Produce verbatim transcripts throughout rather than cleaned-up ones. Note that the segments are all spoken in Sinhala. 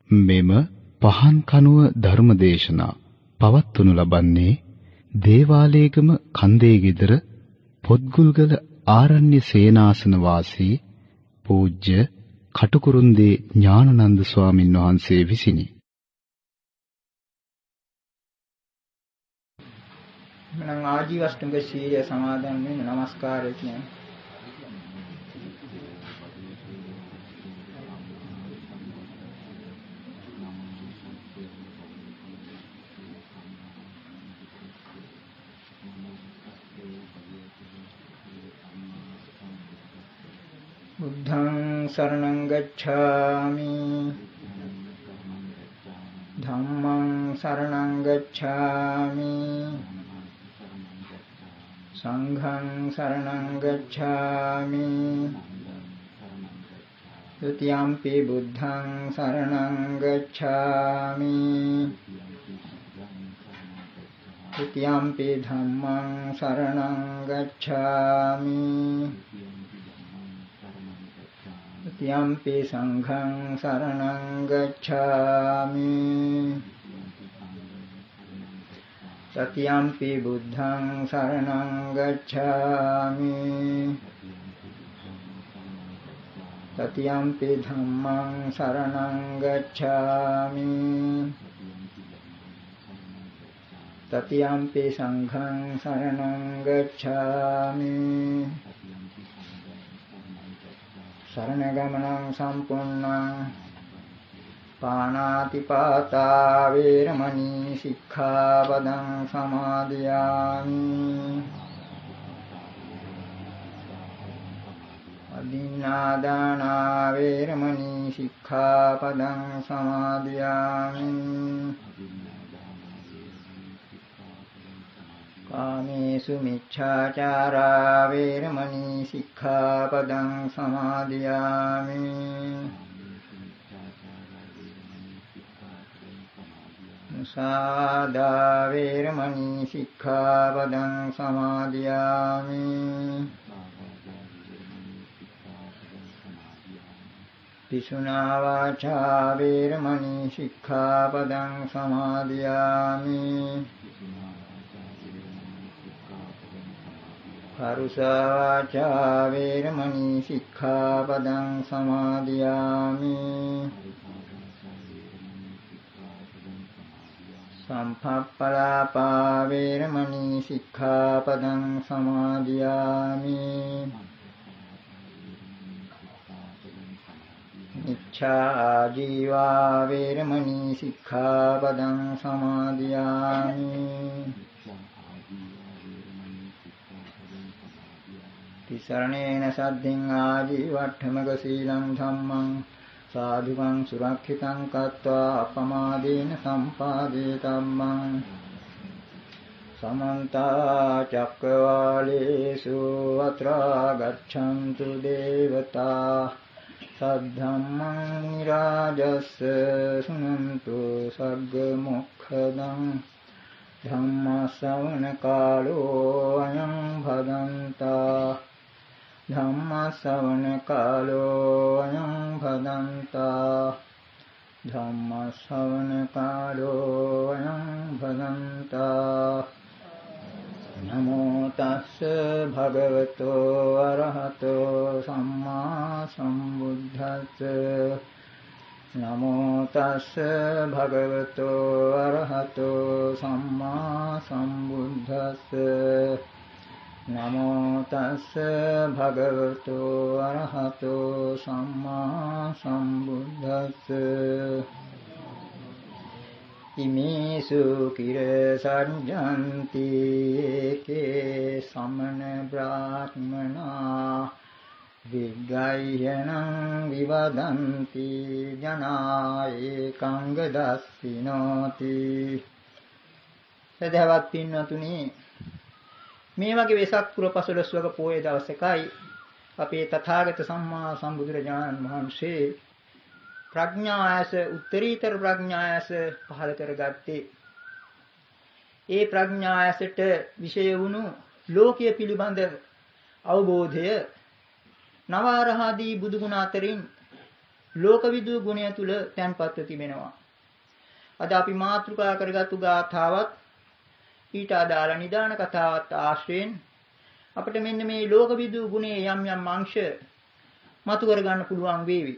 මෙම පහන් කනුව ධර්මදේශනා පවත්වනු ලබන්නේ දේවාලේගම කන්දේ ගෙදර පොත්ගුල්ගල ආරණ්‍ය සේනාසන වාසී පූජ්‍ය කටුකුරුන්දී ඥානানন্দ ස්වාමින් වහන්සේ විසිනි. මනම් ආජීවශ්ටුංග සීලය සමාදන් වෙන නමස්කාරය කියන්නේ. බුද්ධං සරණං ගච්ඡාමි ධම්මං සරණං ගච්ඡාමි සංඝං සරණං ගච්ඡාමි ဒုတိယံ පි බුද්ධං සරණං ගච්ඡාමි ဒုတိယံ පි ධම්මං සරණං ගච්ඡාමි ဒုတိယံ පි සංඝං සරණං ගච්ඡාමි တတိယံ පි බුද්ධං සරණං ගච්ඡාමි တတိယံ පි ධම්මං සරණං ගච්ඡාමි တတိယံ පි සංඝං සරණං ගච්ඡාමි สรณกรรมนังสัมปุณนังปานาติปาตาเวรมณีสิกขาปดังสมาธิยามิอดินนาดานาเวรมณีสิกขาปดังสมาธิยามิกาเมสุมิจฉาจาราเวรมณีสิกขาปดังสมาธิยามิมุสาวาทาเวรมณีสิกขาปดังสมาธิยามิปิสุนาวาชาเวรมณีสิกขาปดังสมาธิยามิปารุสาวาจาเวรมณีสิกขาปดังสมาธิยามิสัมภัปปลาปาเวรมณีสิกขาปดังสมาธิยามิมิจฉาจีวาเวรมณีสิกขาปดังสมาธิยามิติสรณเนสัดดิงอาจิวัฏฐมกสีลังธัมมังสาธุกังสุรักขิตังกัตตวาอัปปมาเดนะสัมปาเดตัมมังสมันตาจักขวาเลสุอัตรากัจฉันตุเดวตาสัทธัมมังนิราจัสสะสุนันตุสักขโมกขดังธัมมาสวนะกาโลอะยังภดันตาธัมมาสวนะกาโลอะยังภดันตาธัมมาสวนะกาโลอะยังภดันตานะโมตัสสะภะคะวะโตอะระหะโตสัมมาสัมพุทธัสสะนะโมตัสสะภะคะวะโตอะระหะโตสัมมาสัมพุทธัสสะนะโมตัสสะภะคะวะโตอะระหะโตสัมมาสัมพุทธัสสะอิมิสุกิเลสัญญันติเกสัมมะบรามนาวิกัยนังวิวัดันติญาณายกังกดัสสิโนติසදහවත් පින්වතුනි මේ වගේ වෙසක් පුර පසළොස්වක පොයේ දවසකයි අපේ තථාගත සම්මා සම්බුදුරජාණන් වහන්සේ ප්‍රඥා ඇස උත්තරීතර ප්‍රඥා ඇස පහළ කරගත්තේ ඒ ප්‍රඥා ඇසට විශේෂ වුණු ලෝකීය පිළිබඳ අවබෝධය නවාරහාදී බුදුගුණ අතරින් ලෝකවිදු ගුණය තුල තැන්පත්ව තිබෙනවා. අද අපි මාතෘකා කරගත්තු ගාථාවත් ඊට අදාළ නිදාන කතාවත් ආශ්‍රයෙන් අපිට මෙන්න මේ ලෝකවිදු ගුණයේ යම් යම් අංශ මතු කරගන්න පුළුවන් වේවි.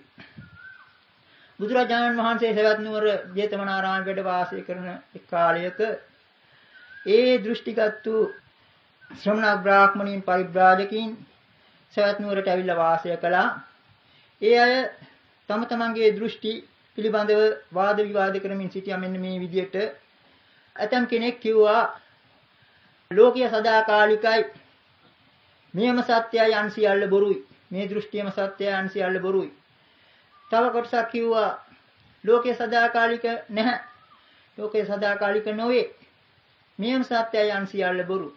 බුදුරජාණන් වහන්සේ සවැත් නුවර ජේතවනාරාම වැඩ වාසය කරන එක් කාලයක ඒ දෘෂ්ටිගත් වූ ශ්‍රමණ බ්‍රාහ්මණීන් පරිබ්‍රාජකීන් සවැත් නුවරට ඇවිල්ලා වාසය කළා. ඒ අය තම තමන්ගේ දෘෂ්ටි පිළිබඳව වාද විවාද කරමින් සිටියා. මෙන්න මේ විදිහට ඇතම් කෙනෙක් කිව්වා ලෝකීය සදාකාලිකයි, මේම සත්‍යයි අන්සියල්ල බොරුයි, මේ දෘෂ්ටියම සත්‍යයි අන්සියල්ල බොරුයි. තව කොටසක් කිව්වා ලෝකයේ සදාකාලික නැහැ, ලෝකයේ සදාකාලික නොවේ, මේම සත්‍යයි අන්සියල්ල බොරු.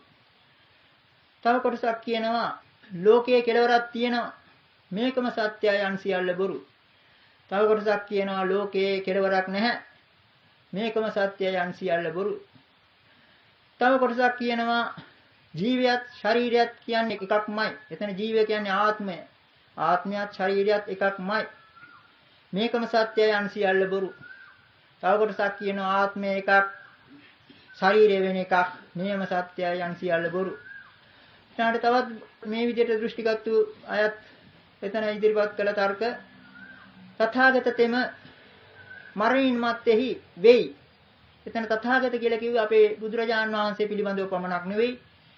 තව කොටසක් කියනවා ලෝකයේ කෙලවරක් තියෙනවා, මේකම සත්‍යයි අන්සියල්ල බොරු. තව කොටසක් කියනවා ලෝකයේ කෙලවරක් නැහැ, මේකම සත්‍යයි අන්සියල්ල බොරු. තව කොටසක් කියනවා ජීවියත් ශරීරයත් කියන්නේ එකක්මයි. එතන ජීවය කියන්නේ ආත්මය. ආත්මයත් ශරීරයත් එකක්මයි. මේකම සත්‍යයි අන්සියල්ල බොරු. තව කොටසක් කියනවා ආත්මය එකක්, ශරීරය වෙන එකක්, මේම සත්‍යයි අන්සියල්ල බොරු. ඊට තවත් මේ විදිහට දෘෂ්ටිගත අයත් එතන ඉදිරිපත් කළ තර්ක තථාගත තෙම මරණින් මත්තේහි වෙයි. එතන තථාගත කියලා කිව්වේ අපේ බුදුරජාන් වහන්සේ පිළිබඳව පමණක් නෙවෙයි.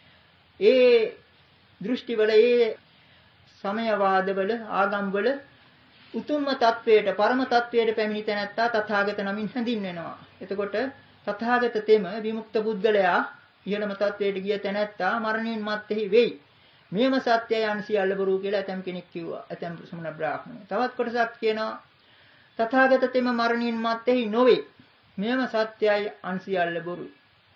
ඒ දෘෂ්ටිවල ඒ සමයවාදවල ආගම්වල උතුම්ම තත්වයට පරම තත්වයට පැමිණි තැනැත්තා තථාගත නමින් හැඳින්වෙනවා. එතකොට තථාගත තෙම විමුක්ත පුද්ගලයා ඉහළම තත්වයට ගිය තැනැත්තා මරණින් මත්තේහි වෙයි. මේම සත්‍යය අන්සියල්ල බොරු කියලා ඇතම් කෙනෙක් කිව්වා. ඇතම් ශ්‍රමණ බ්‍රාහ්මණය. තවත් කොටසක් කියනවා තථාගත තෙම මරණින් මත්තේහි නොවේ. මේම සත්‍යයි අන්සියල්ල බොරුයි.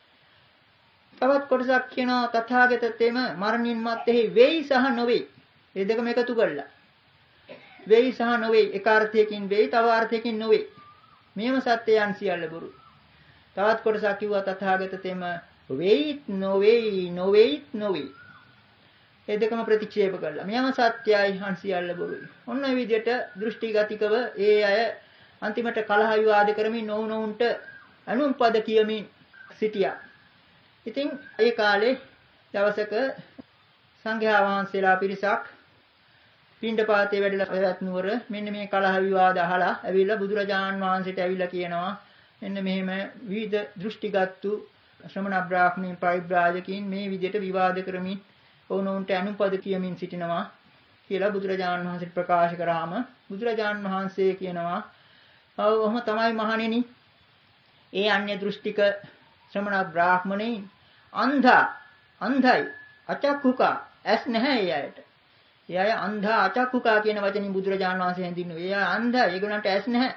තවත් කොටසක් කියනවා තථාගත තෙම මරණින් මත්තේහි වෙයි සහ නොවේ. මේ දෙකම එකතු කරලා වෙයි සහ නොවේ, එක අර්ථයකින් වෙයි, තව අර්ථයකින් නොවේ. මේම සත්‍යය අන්සියල්ල බොරුයි. තවත් කොටසක් කිව්වා තථාගත තෙම වෙයිත් නොවේයි, නොවේයිත් නොවේ. ඒ දෙකම ප්‍රතික්ෂේප කළා. මේම සත්‍යයි අන්සියල්ල බොරුයි. ඔන්න ඔය විදිහට දෘෂ්ටිගතිකව ඒ අය අන්තිමට කලහ විවාද කරමින් නොවුනොවුන්ට අනුම්පද කියමින් සිටියා. ඉතින් ඒ කාලේ දවසක සංඝයා වහන්සේලා පිරිසක් පිණ්ඩපාතේ වැඩලා සවැත් නුවර මෙන්න මේ කලහ විවාද අහලා ඇවිල්ලා බුදුරජාණන් වහන්සේට ඇවිල්ලා කියනවා මෙන්න මෙහෙම විවිධ දෘෂ්ටිගත් ශ්‍රමණ බ්‍රාහ්මණීන් පරිබ්‍රාජකීන් මේ විදිහට විවාද කරමින් ඔවුන්ට අනුපද කියමින් සිටිනවා කියලා බුදුරජාණන් වහන්සේට ප්‍රකාශ කරාම බුදුරජාණන් වහන්සේ කියනවා ඔහොම තමයි මහණෙනි, ඒ අන්‍ය දෘෂ්ටික ශ්‍රමණ බ්‍රාහ්මණීන් අන්ධා අන්ධයි අචක්කුකා ඇස් නැහැ ඒ අයට. ඒ අය අන්ධා අචක්කුකා කියන වචنين බුදුරජාණන් වහන්සේ හඳුන්වන්නේ. ඒ අය අන්ධයි, ඒගොල්ලන්ට ඇස් නැහැ.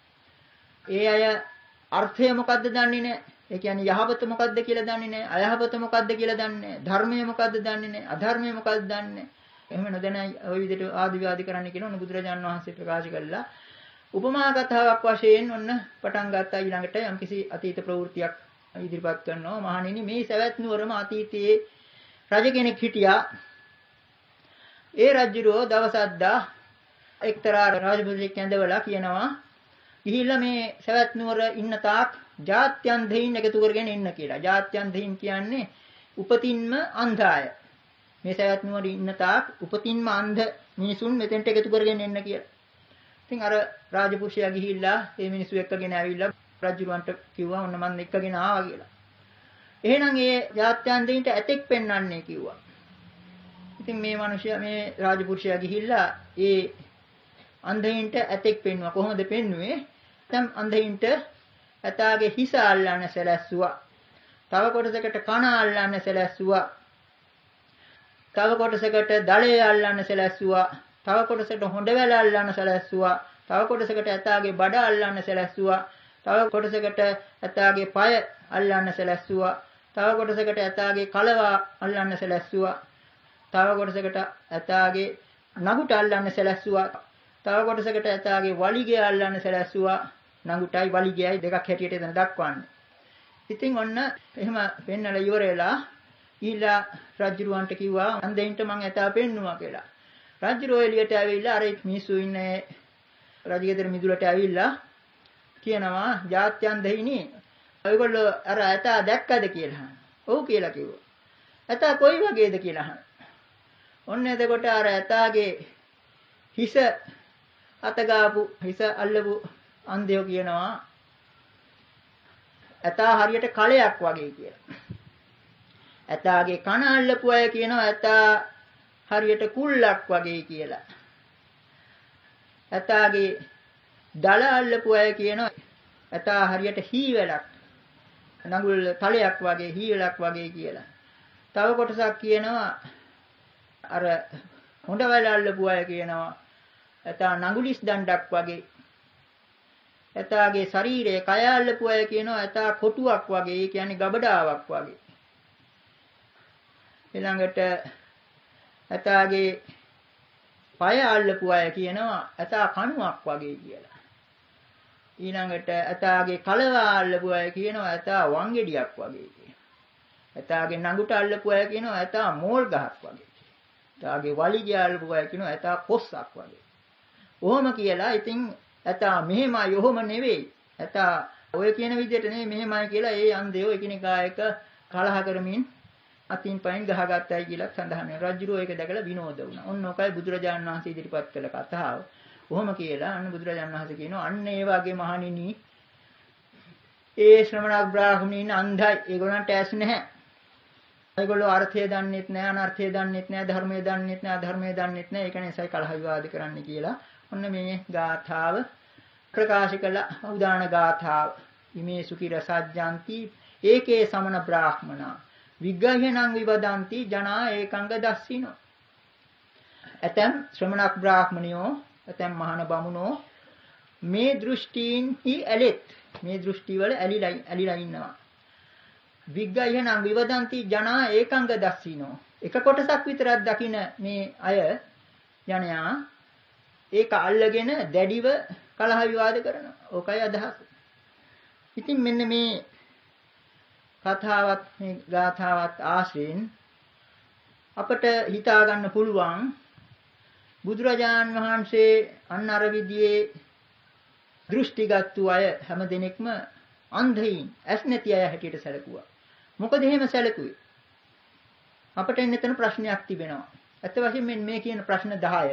ඒ අය අර්ථය මොකද්ද දන්නේ නැහැ. ඒ කියන්නේ යහපත මොකද්ද කියලා දන්නේ නැහැ. අයහපත මොකද්ද කියලා දන්නේ නැහැ. ධර්මය මොකද්ද දන්නේ නැහැ. අධර්මය මොකද්ද දන්නේ නැහැ. එහෙම නොදැන ওই විදිහට ආදි විවාදි කරන්න කියන ඔන්න බුදුරජාණන් වහන්සේ ප්‍රකාශ කළා. උපමා කතාවක් වශයෙන් ඔන්න පටන් ගත්තා. ඊළඟට යම්කිසි අතීත ප්‍රවෘත්තියක් ඉදිරිපත් කරනවා. මහණෙනි, මේ සවැත් නුවරම අතීතයේ රජ කෙනෙක් හිටියා. ඒ රජුරෝ දවසක්දා එක්තරා රාජපුරුෂයෙක් ඇඳවලා කියනවා ගිහිල්ලා මේ සවැත් නුවර ඉන්න තාක් ජාත්‍යන් දෙයින් එකතු කරගෙන ඉන්න කියලා. ජාත්‍යන් දෙයින් කියන්නේ උපතින්ම අන්ධාය. මේ සවැත් නුවර ඉන්න තාක් උපතින්ම අන්ධ මිනිසුන් මෙතෙන්ට එකතු කරගෙන එන්න කියලා. ඉතින් අර රාජපුරුෂයා ගිහිල්ලා මේ මිනිස්සු එක්කගෙන ඇවිල්ලා රජුරවන්ට කිව්වා ඔන්න මම එක්කගෙන ආවා කියලා. එහෙනම් ඒ ජාත්‍යන් දෙයින්ට ඇතෙක් පෙන්වන්නේ කිව්වා. ඉතින් මේ මිනිසයා මේ රාජපුරුෂයා ගිහිල්ලා ඒ අන්ධයින්ට ඇතෙක් පෙන්වුවා. කොහොමද පෙන්වුවේ? දැන් අන්ධයින්ට ඇතාගේ හිස අල්ලන්න සැලැස්සුවා. තව කොටසකට කන අල්ලන්න සැලැස්සුවා. තව කොටසකට දලය අල්ලන්න සැලැස්සුවා. තව කොටසකට හොඬවැල අල්ලන්න සැලැස්සුවා. තව කොටසකට ඇතාගේ බඩ අල්ලන්න සැලැස්සුවා. තව කොටසකට ඇතාගේ පය අල්ලන්න සැලැස්සුවා. තව කොටසකට ඇතාගේ කලව අල්ලන්න සැලැස්සුවා. තව කොටසකට ඇතාගේ නගුට අල්ලන්න සැලැස්සුවා. තව කොටසකට ඇතාගේ වලිගය අල්ලන්න සැලැස්සුවා. නගුටයි වලිගයයි දෙකක් හැටියට එතන දක්වන්නේ. ඉතින් ඔන්න එහෙම පෙන්නලා ඉවර වෙලා ඊළා රජුරවන්ට කිව්වා අන්දෙන්ට මං ඇතා පෙන්නුවා කියලා. රජුරෝ එළියට ඇවිල්ලා අර මිනිස්සු ඉන්නේ රජගෙදර මිදුලට ඇවිල්ලා කියනවා ජාත්‍යන් දෙහිනි ඔයගොල්ලෝ අර ඇතා දැක්කද කියලා අහනවා. ඔව් කියලා කිව්වා. ඇතා කොයි වගේද කියලා අහනවා. ඔන්න එතකොට අර ඇතාගේ හිස අතගාපු හිස අල්ලපු අන්ධයෝ කියනවා ඇතා හරියට කලයක් වගේ කියලා. ඇතාගේ කන අල්ලපු අය කියනවා ඇතා හරියට කුල්ලක් වගේ කියලා. ඇතාගේ දල අල්ලපු අය කියනවා ඇතා හරියට හීවලක් නඟුල් තලයක් වගේ හීවලක් වගේ කියලා. තව කොටසක් කියනවා අර හොඬවැල අල්ලපු අය කියනවා ඇතා නඟුලිස් දණ්ඩක් වගේ. ඇතාගේ ශරීරයේ කය අල්ලපු අය කියනවා ඇතා කොටුවක් වගේ. ඒ කියන්නේ ගබඩාවක් වගේ. ඊළඟට ඇතාගේ පය අල්ලපු අය කියනවා ඇතා කණුවක් වගේ කියලා. ඊළඟට ඇතාගේ කලව අල්ලපු අය කියනවා ඇතා වංගෙඩියක් වගේ කියලා. ඇතාගේ නඟුට අල්ලපු අය කියනවා ඇතා මෝල් ගහක් වගේ. ඇතාගේ වලිගය අල්ලපු අය කියනවා ඇතා කොස්සක් වගේ. ඔහොම කියලා ඉතින් ඇතා මෙහෙමයි ඔහොම නෙවෙයි. ඇතා ඔය කියන විදිහට නෙවෙයි මෙහෙමයි කියලා ඒ අන්දයෝ එකිනෙකා එක කලහ කරමින් අතින් පයින් ගහගත්තයි කියලා සඳහන් වෙනවා. රජුරෝ ඒක දැකලා විනෝද වුණා. ඔන්න ඔකයි බුදුරජාණන් වහන්සේ ඉදිරිපත් කළ කතාව. ඔහොම කියලා අන්න බුදුරජාණන් වහන්සේ කියනවා අන්න ඒ වගේ මහණෙනි ඒ ශ්‍රමණ බ්‍රාහ්මණීන් අන්ධයි. ඒගොල්ලන්ට ඇස් නැහැ. ඒගොල්ලෝ අර්ථය දන්නෙත් නැහැ, අනර්ථය දන්නෙත් නැහැ, ධර්මය දන්නෙත් නැහැ, අධර්මය දන්නෙත් නැහැ. ඒක නිසායි කලහ විවාද කරන්න කියලා. ඔන්න මේ ගාථාව ප්‍රකාශ කළ උදාන ගාථාව. ඉමේ සුඛිර සජ්ජಂತಿ ඒකේ සමන බ්‍රාහ්මනා විග්ගහේනං විවදಂತಿ ජනා ඒකංග දස්සිනෝ. ඇතම් ශ්‍රමණක් බ්‍රාහ්මණයෝ ඇතම් මහාන බමුණෝ මේ දෘෂ්ටීන්හි ඇලෙත්. මේ දෘෂ්ටි වල ඇලිලා ඇලිලා ඉන්නවා. විග්ගහේනං විවදಂತಿ ජනා ඒකංග දස්සිනෝ. එක කොටසක් විතරක් දකින මේ අය ජනයා ඒක අල්ලගෙන දැඩිව කලහ විවාද කරනවා. ඕකයි අදහස. ඉතින් මෙන්න මේ කතාවත් මේ ගාථාවත් ආශ්‍රයෙන් අපට හිතා ගන්න පුළුවන් බුදුරජාන් වහන්සේ අන්න අර විදිහේ දෘෂ්ටිගත්තු අය හැම දිනෙකම අන්ධයින් ඇස් නැති අය හැටියට සැලකුවා. මොකද එහෙම සැලකුවේ? අපට එන්නතන ප්‍රශ්නයක් තිබෙනවා. ඇත්ත වශයෙන්ම මේ කියන ප්‍රශ්න දහය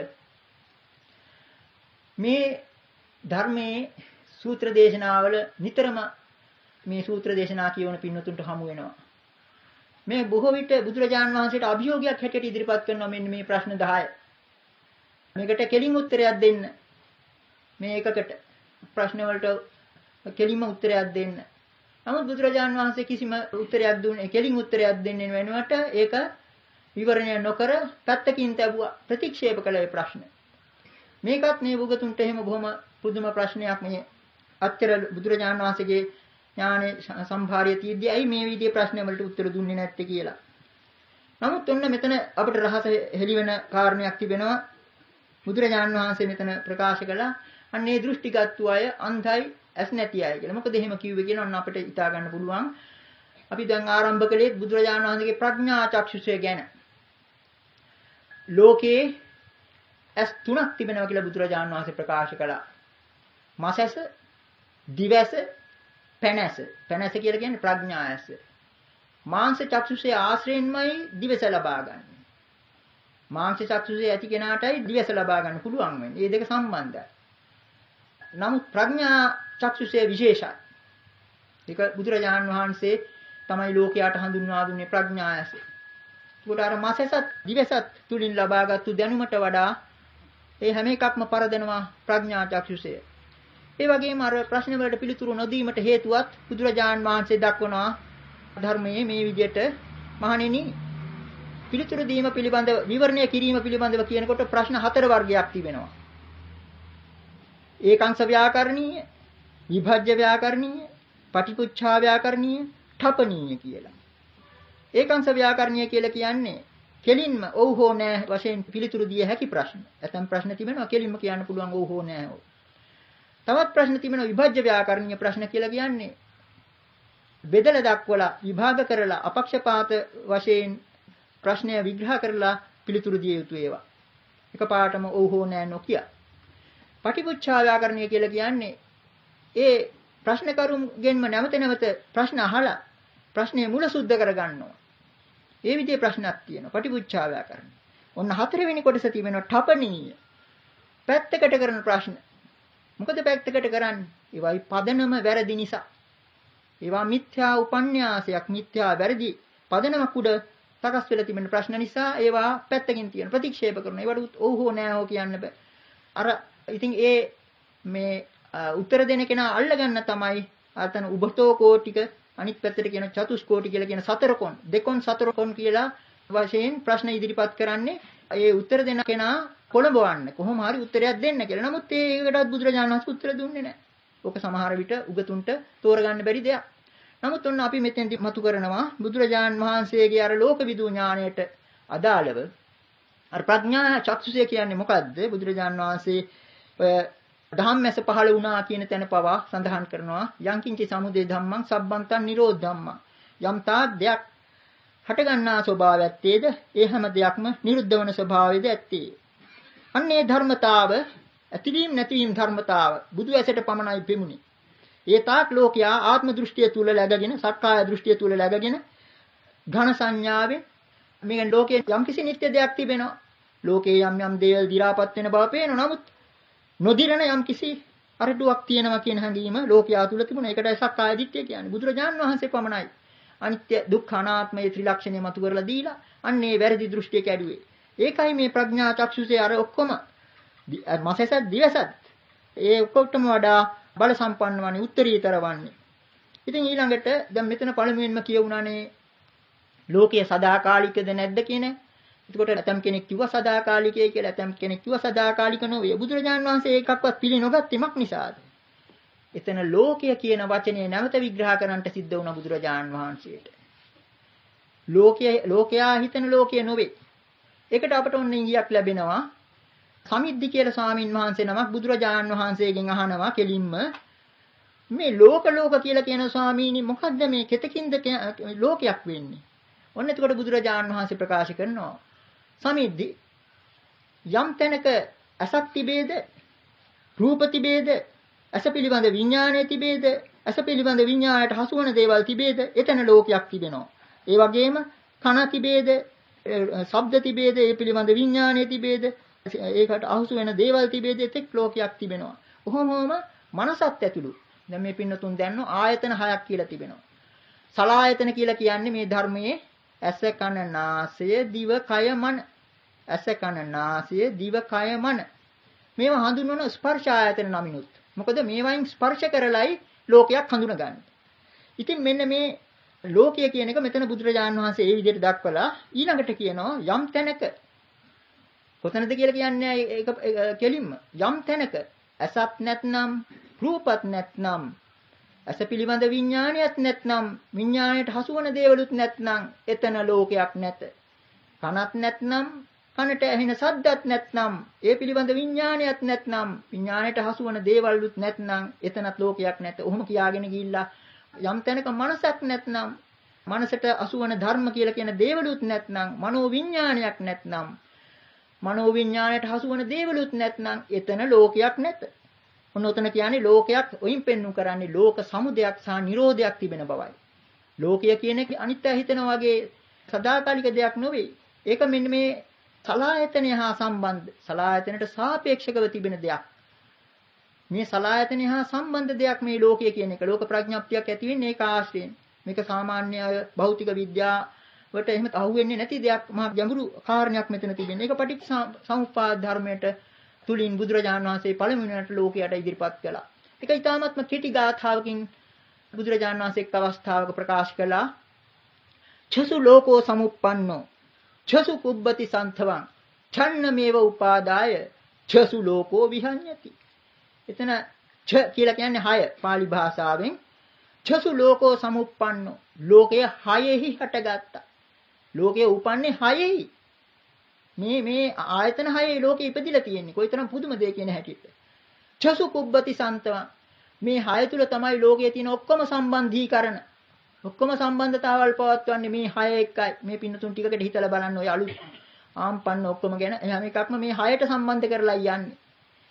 මේ ධර්මයේ සූත්‍ර දේශනාවල නිතරම මේ සූත්‍ර දේශනා කියවන පින්නතුන්ට හමු වෙනවා. මේ බොහෝ විට බුදුරජාණන් වහන්සේට අභියෝගයක් හැටියට ඉදිරිපත් කරනවා මෙන්න මේ ප්‍රශ්න දහය. මේකට කෙලින් උත්තරයක් දෙන්න. මේ එකකට ප්‍රශ්න වලට කෙලින්ම උත්තරයක් දෙන්න. නමුත් බුදුරජාණන් වහන්සේ කිසිම උත්තරයක් දුන්නේ කෙලින් උත්තරයක් දෙන්නේ වෙනුවට ඒක විවරණය නොකර පැත්තකින් තැබුවා ප්‍රතික්ෂේප කළ ඒ ප්‍රශ්න. මේකත් මේ බුගතුන්ට එහෙම බොහොම පුදුම ප්‍රශ්නයක් මේ අච්චර බුදුරජාණන් වහන්සේගේ ඥානේ සම්භාරය තියෙද්දී ඇයි මේ විදිහේ ප්‍රශ්න වලට උත්තර දුන්නේ නැත්තේ කියලා. නමුත් ඔන්න මෙතන අපිට රහස හෙළි වෙන කාරණයක් තිබෙනවා. බුදුරජාණන් වහන්සේ මෙතන ප්‍රකාශ කළා අන්නේ දෘෂ්ටිගත්තු අය අන්ධයි ඇස් නැති අය කියලා. මොකද එහෙම කිව්වේ කියලා ඔන්න අපිට හිතා ගන්න පුළුවන්. අපි දැන් ආරම්භ කළේ බුදුරජාණන් වහන්සේගේ ප්‍රඥා චක්ෂුෂය ගැන. ලෝකේ ඇස් තුනක් තිබෙනවා කියලා බුදුරජාණන් වහන්සේ ප්‍රකාශ කළා. මසැස, දිවැස, පැනැස. පැනැස කියලා කියන්නේ ප්‍රඥා ඇස. මාංශ චක්ෂුසේ ආශ්‍රයෙන්මයි දිවස ලබා ගන්න. මාංශ චක්ෂුසේ ඇති කෙනාටයි දිවස ලබා ගන්න පුළුවන් වෙන්නේ. මේ දෙක සම්බන්ධයි. නමුත් ප්‍රඥා චක්ෂුසේ විශේෂයි. ඒක බුදුරජාණන් වහන්සේ තමයි ලෝකයට හඳුන්වා දුන්නේ ප්‍රඥා ඇස. ඒකට අර මාසෙසත් දිවසත් තුලින් ලබාගත්තු දැනුමට වඩා ඒ හැම එකක්ම පරදෙනවා ප්‍රඥා චක්ෂුසය. ඒ වගේම අර ප්‍රශ්න වලට පිළිතුරු නොදීමට හේතුවත් බුදුරජාණන් වහන්සේ දක්වනවා ධර්මයේ මේ විදිහට මහණෙනි පිළිතුරු දීම පිළිබඳව විවරණය කිරීම පිළිබඳව කියනකොට ප්‍රශ්න හතර වර්ගයක් තිබෙනවා. ඒකාංශ ව්‍යාකරණීය, විභජ්‍ය ව්‍යාකරණීය, පටිපුච්ඡා ව්‍යාකරණීය, ඨපනීය කියලා. ඒකාංශ ව්‍යාකරණීය කියලා කියන්නේ කෙලින්ම ඔව් හෝ නෑ වශයෙන් පිළිතුරු දිය හැකි ප්‍රශ්න. ඇතම් ප්‍රශ්න තිබෙනවා කෙලින්ම කියන්න පුළුවන් ඔව් හෝ නෑ. තවත් ප්‍රශ්න තිබෙනවා විභජ්‍ය ව්‍යාකරණීය ප්‍රශ්න කියලා කියන්නේ බෙදලා දක්වලා විභාග කරලා අපක්ෂපාත වශයෙන් ප්‍රශ්නය විග්‍රහ කරලා පිළිතුරු දිය යුතු ඒවා. එකපාරටම ඔව් හෝ නෑ නොකිය. පටිපුච්ඡා ව්‍යාකරණය කියලා කියන්නේ ඒ ප්‍රශ්න කරුගෙන්ම නැවත නැවත ප්‍රශ්න අහලා ප්‍රශ්නේ මුල සුද්ධ කරගන්නවා. ඒ විදිහේ ප්‍රශ්නක් තියෙනවා පටිපුච්ඡා ව්‍යාකරණ. ඔන්න හතරවෙනි කොටස තියෙනවා ඨපණීය. පැත්තකට කරන ප්‍රශ්න. මොකද පැත්තකට කරන්නේ? ඒවයි පදනම වැරදි නිසා. ඒවා මිත්‍යා උපන්‍යාසයක් මිත්‍යා වැරදි පදනමක් උඩ සකස් වෙලා තිබෙන ප්‍රශ්න නිසා ඒවා පැත්තකින් තියෙන ප්‍රතික්ෂේප කරනවා. ඒවට ඔව් හෝ නෑ හෝ කියන්න බෑ. අර ඉතින් ඒ මේ උත්තර දෙන කෙනා අල්ලගන්න තමයි අතන උබතෝ කෝටික අනිත් පැත්තට කියන චතුස්කෝටි කියලා කියන සතරකොන් දෙකොන් සතරකොන් කියලා වශයෙන් ප්‍රශ්න ඉදිරිපත් කරන්නේ ඒ උත්තර දෙන කෙනා කොළඹවන්න කොහොම හරි උත්තරයක් දෙන්න කියලා. නමුත් ඒකටත් බුදුරජාණන් වහන්සේ උත්තර දුන්නේ නැහැ. ඕක සමහර විට උගතුන්ට තෝරගන්න බැරි දෙයක්. නමුත් ඔන්න අපි මෙතෙන්දි මතු කරනවා බුදුරජාණන් වහන්සේගේ අර ලෝකවිදූ ඥාණයට අදාළව අර ප්‍රඥා චක්ෂුසය කියන්නේ මොකද්ද? බුදුරජාණන් වහන්සේ ඔය ධම්මැස පහළ වුණා කියන තැන පවා සඳහන් කරනවා යංකින්චි සමුදය ධම්මං සබ්බන්තං නිරෝධ ධම්මං. යම් තාක් දෙයක් හට ගන්නා ස්වභාවය ඇත්තේද ඒ හැම දෙයක්ම නිරුද්ධ වන ස්වභාවයද ඇත්තේ. අන්නේ ධර්මතාව ඇතිවීම නැතිවීම ධර්මතාව බුදු ඇසට පමණයි පෙමුනි. ඒ තාක් ලෝකයා ආත්ම දෘෂ්ටිය තුල läගගෙන සක්කාය දෘෂ්ටිය තුල läගගෙන ඝන සංඥාවෙන් මේ ලෝකයේ යම්කිසි නිත්‍ය දෙයක් තිබෙනවා. ලෝකයේ යම් යම් දේවල් දි รา පත් වෙන බව පේනවා. නමුත් නොදිරණ යම්කිසි අරඩුවක් තියෙනවා කියන හැඟීම ලෝකයා තුල තිබුණා. ඒකටයි සක්කාය දිට්ඨිය කියන්නේ. බුදුරජාණන් වහන්සේ පමණයි අනිත්‍ය දුක්ඛ අනාත්ම මේ ත්‍රිලක්ෂණය මතු කරලා දීලා අන්නේ වැරදි දෘෂ්ටිය කැඩුවේ. ඒකයි මේ ප්‍රඥා චක්ෂුසේ අර ඔක්කොම මාසෙසත් දිවසත් ඒ ඔක්කොටම වඩා බල සම්පන්න වන්නේ උත්තරීතර වන්නේ. ඉතින් ඊළඟට දැන් මෙතන පළමුවෙන්ම කියවුණානේ ලෝකයේ සදාකාලිකද නැද්ද කියන. එතකොට ඇතම් කෙනෙක් කිව්වා සදාකාලිකයි කියලා. ඇතම් කෙනෙක් කිව්වා සදාකාලික නොවේ. බුදුරජාණන් වහන්සේ ඒකක්වත් පිළි නොගත්තෙමක් නිසාද? එතන ලෝකය කියන වචනේ නැවත විග්‍රහ කරන්නට සිද්ධ වුණා බුදුරජාණන් වහන්සේට. ලෝකය ලෝකයා හිතන ලෝකය නොවේ. ඒකට අපට ඔන්න ඉංගියක් ලැබෙනවා. සමිද්දි කියලා ස්වාමින් වහන්සේ නමක් බුදුරජාණන් වහන්සේගෙන් අහනවා කෙලින්ම මේ ලෝක ලෝක කියලා කියන ස්වාමීනි මොකද්ද මේ කෙතකින්ද ලෝකයක් වෙන්නේ? ඔන්න එතකොට බුදුරජාණන් වහන්සේ ප්‍රකාශ කරනවා සමිද්දි යම් තැනක අසක් තිබේද රූප තිබේද අස පිළිබඳ විඥානය තිබේද අස පිළිබඳ විඥාණයට හසු වන දේවල් තිබේද එතන ලෝකයක් තිබෙනවා. ඒ වගේම කන තිබේද ශබ්ද තිබේද ඒ පිළිබඳ විඥානය තිබේද ඒකට අහසු වෙන දේවල් තිබේද එතෙක් ලෝකයක් තිබෙනවා. කොහොමම මනසත් ඇතුළු. දැන් මේ පින්නතුන් දන්නෝ ආයතන හයක් කියලා තිබෙනවා. සලායතන කියලා කියන්නේ මේ ධර්මයේ ඇස කන නාසය දිව කය මන. ඇස කන නාසය දිව කය මන. මේවා හඳුන්වන ස්පර්ශ ආයතන නමිනුත්. මොකද මේවායින් ස්පර්ශ කරලයි ලෝකයක් හඳුනගන්නේ. ඉතින් මෙන්න මේ ලෝකය කියන එක මෙතන බුදුරජාණන් වහන්සේ ඒ විදිහට දක්වලා ඊළඟට කියනවා යම් තැනක කොතනද කියලා කියන්නේ ඒක කෙලින්ම යම් තැනක ඇසත් නැත්නම් රූපත් නැත්නම් ඇස පිළිබඳ විඥානයත් නැත්නම් විඥාණයට හසු වන දේවලුත් නැත්නම් එතන ලෝකයක් නැත. කනත් නැත්නම් කනට ඇහෙන ශබ්දත් නැත්නම් ඒ පිළිබඳ විඥානයත් නැත්නම් විඥාණයට හසු වන දේවලුත් නැත්නම් එතනත් ලෝකයක් නැත. ඔහොම කියාගෙන ගිහිල්ලා යම් තැනක මනසක් නැත්නම් මනසට හසු වන ධර්ම කියලා කියන දේවලුත් නැත්නම් මනෝ විඥානයක් නැත්නම් මනෝ විඥාණයට හසු වන දේවලුත් නැත්නම් එතන ලෝකයක් නැත. ඔන්න ඔතන කියන්නේ ලෝකයක් ඔයින් පෙන්වු කරන්නේ ලෝක සමුදයක් සහ නිරෝධයක් තිබෙන බවයි. ලෝකය කියන එක අනිත්‍ය හිතනා වගේ සදාකාලික දෙයක් නෙවෙයි. ඒක මෙන්න මේ සලායතනය හා සම්බන්ධ සලායතනට සාපේක්ෂකව තිබෙන දෙයක්. මේ සලායතනය හා සම්බන්ධ දෙයක් මේ ලෝකය කියන එක. ලෝක ප්‍රඥාප්තියක් ඇති වෙන්නේ ඒක ආශ්‍රයෙන්. මේක සාමාන්‍ය භෞතික විද්‍යාවට එහෙම අහුවෙන්නේ නැති දෙයක්. මහා ගැඹුරු කාරණයක් මෙතන තිබෙනවා. ඒක පටිච්චසමුප්පාද ධර්මයට තුලින් බුදුරජාණන් වහන්සේ පළමුවෙනියට ලෝකයට ඉදිරිපත් කළා. ඒක ඊටාත්ම කෙටි ගාථාවකින් බුදුරජාණන් වහන්සේ එක් අවස්ථාවක ප්‍රකාශ කළා. චසු ලෝකෝ සමුප්පන්නෝ චසු කුබ්බති සන්තවං ඡන්නමේව උපාදාය චසු ලෝකෝ විහඤ්ඤති. එතන ඡ කියලා කියන්නේ හය පාලි භාෂාවෙන් චසු ලෝකෝ සමුප්පන්නෝ ලෝකය හයෙහි හටගත්තා. ලෝකය උපන්නේ හයෙහි. මේ මේ ආයතන හයේ ලෝකෙ ඉපදිලා තියෙන්නේ. කොයිතරම් පුදුමද ඒ කියන හැටියට. චසු කුබ්බති සන්තවං මේ හය තුල තමයි ලෝකයේ තියෙන ඔක්කොම සම්බන්ධීකරණ. ඔක්කොම සම්බන්ධතාවල් පවත්වන්නේ මේ හය එකයි. මේ පින්නතුන් ටිකකට හිතලා බලන්න ඔය අලුත් ආම්පන්න ඔක්කොම ගැන හැම එකක්ම මේ හයට සම්බන්ධ කරලා යන්නේ.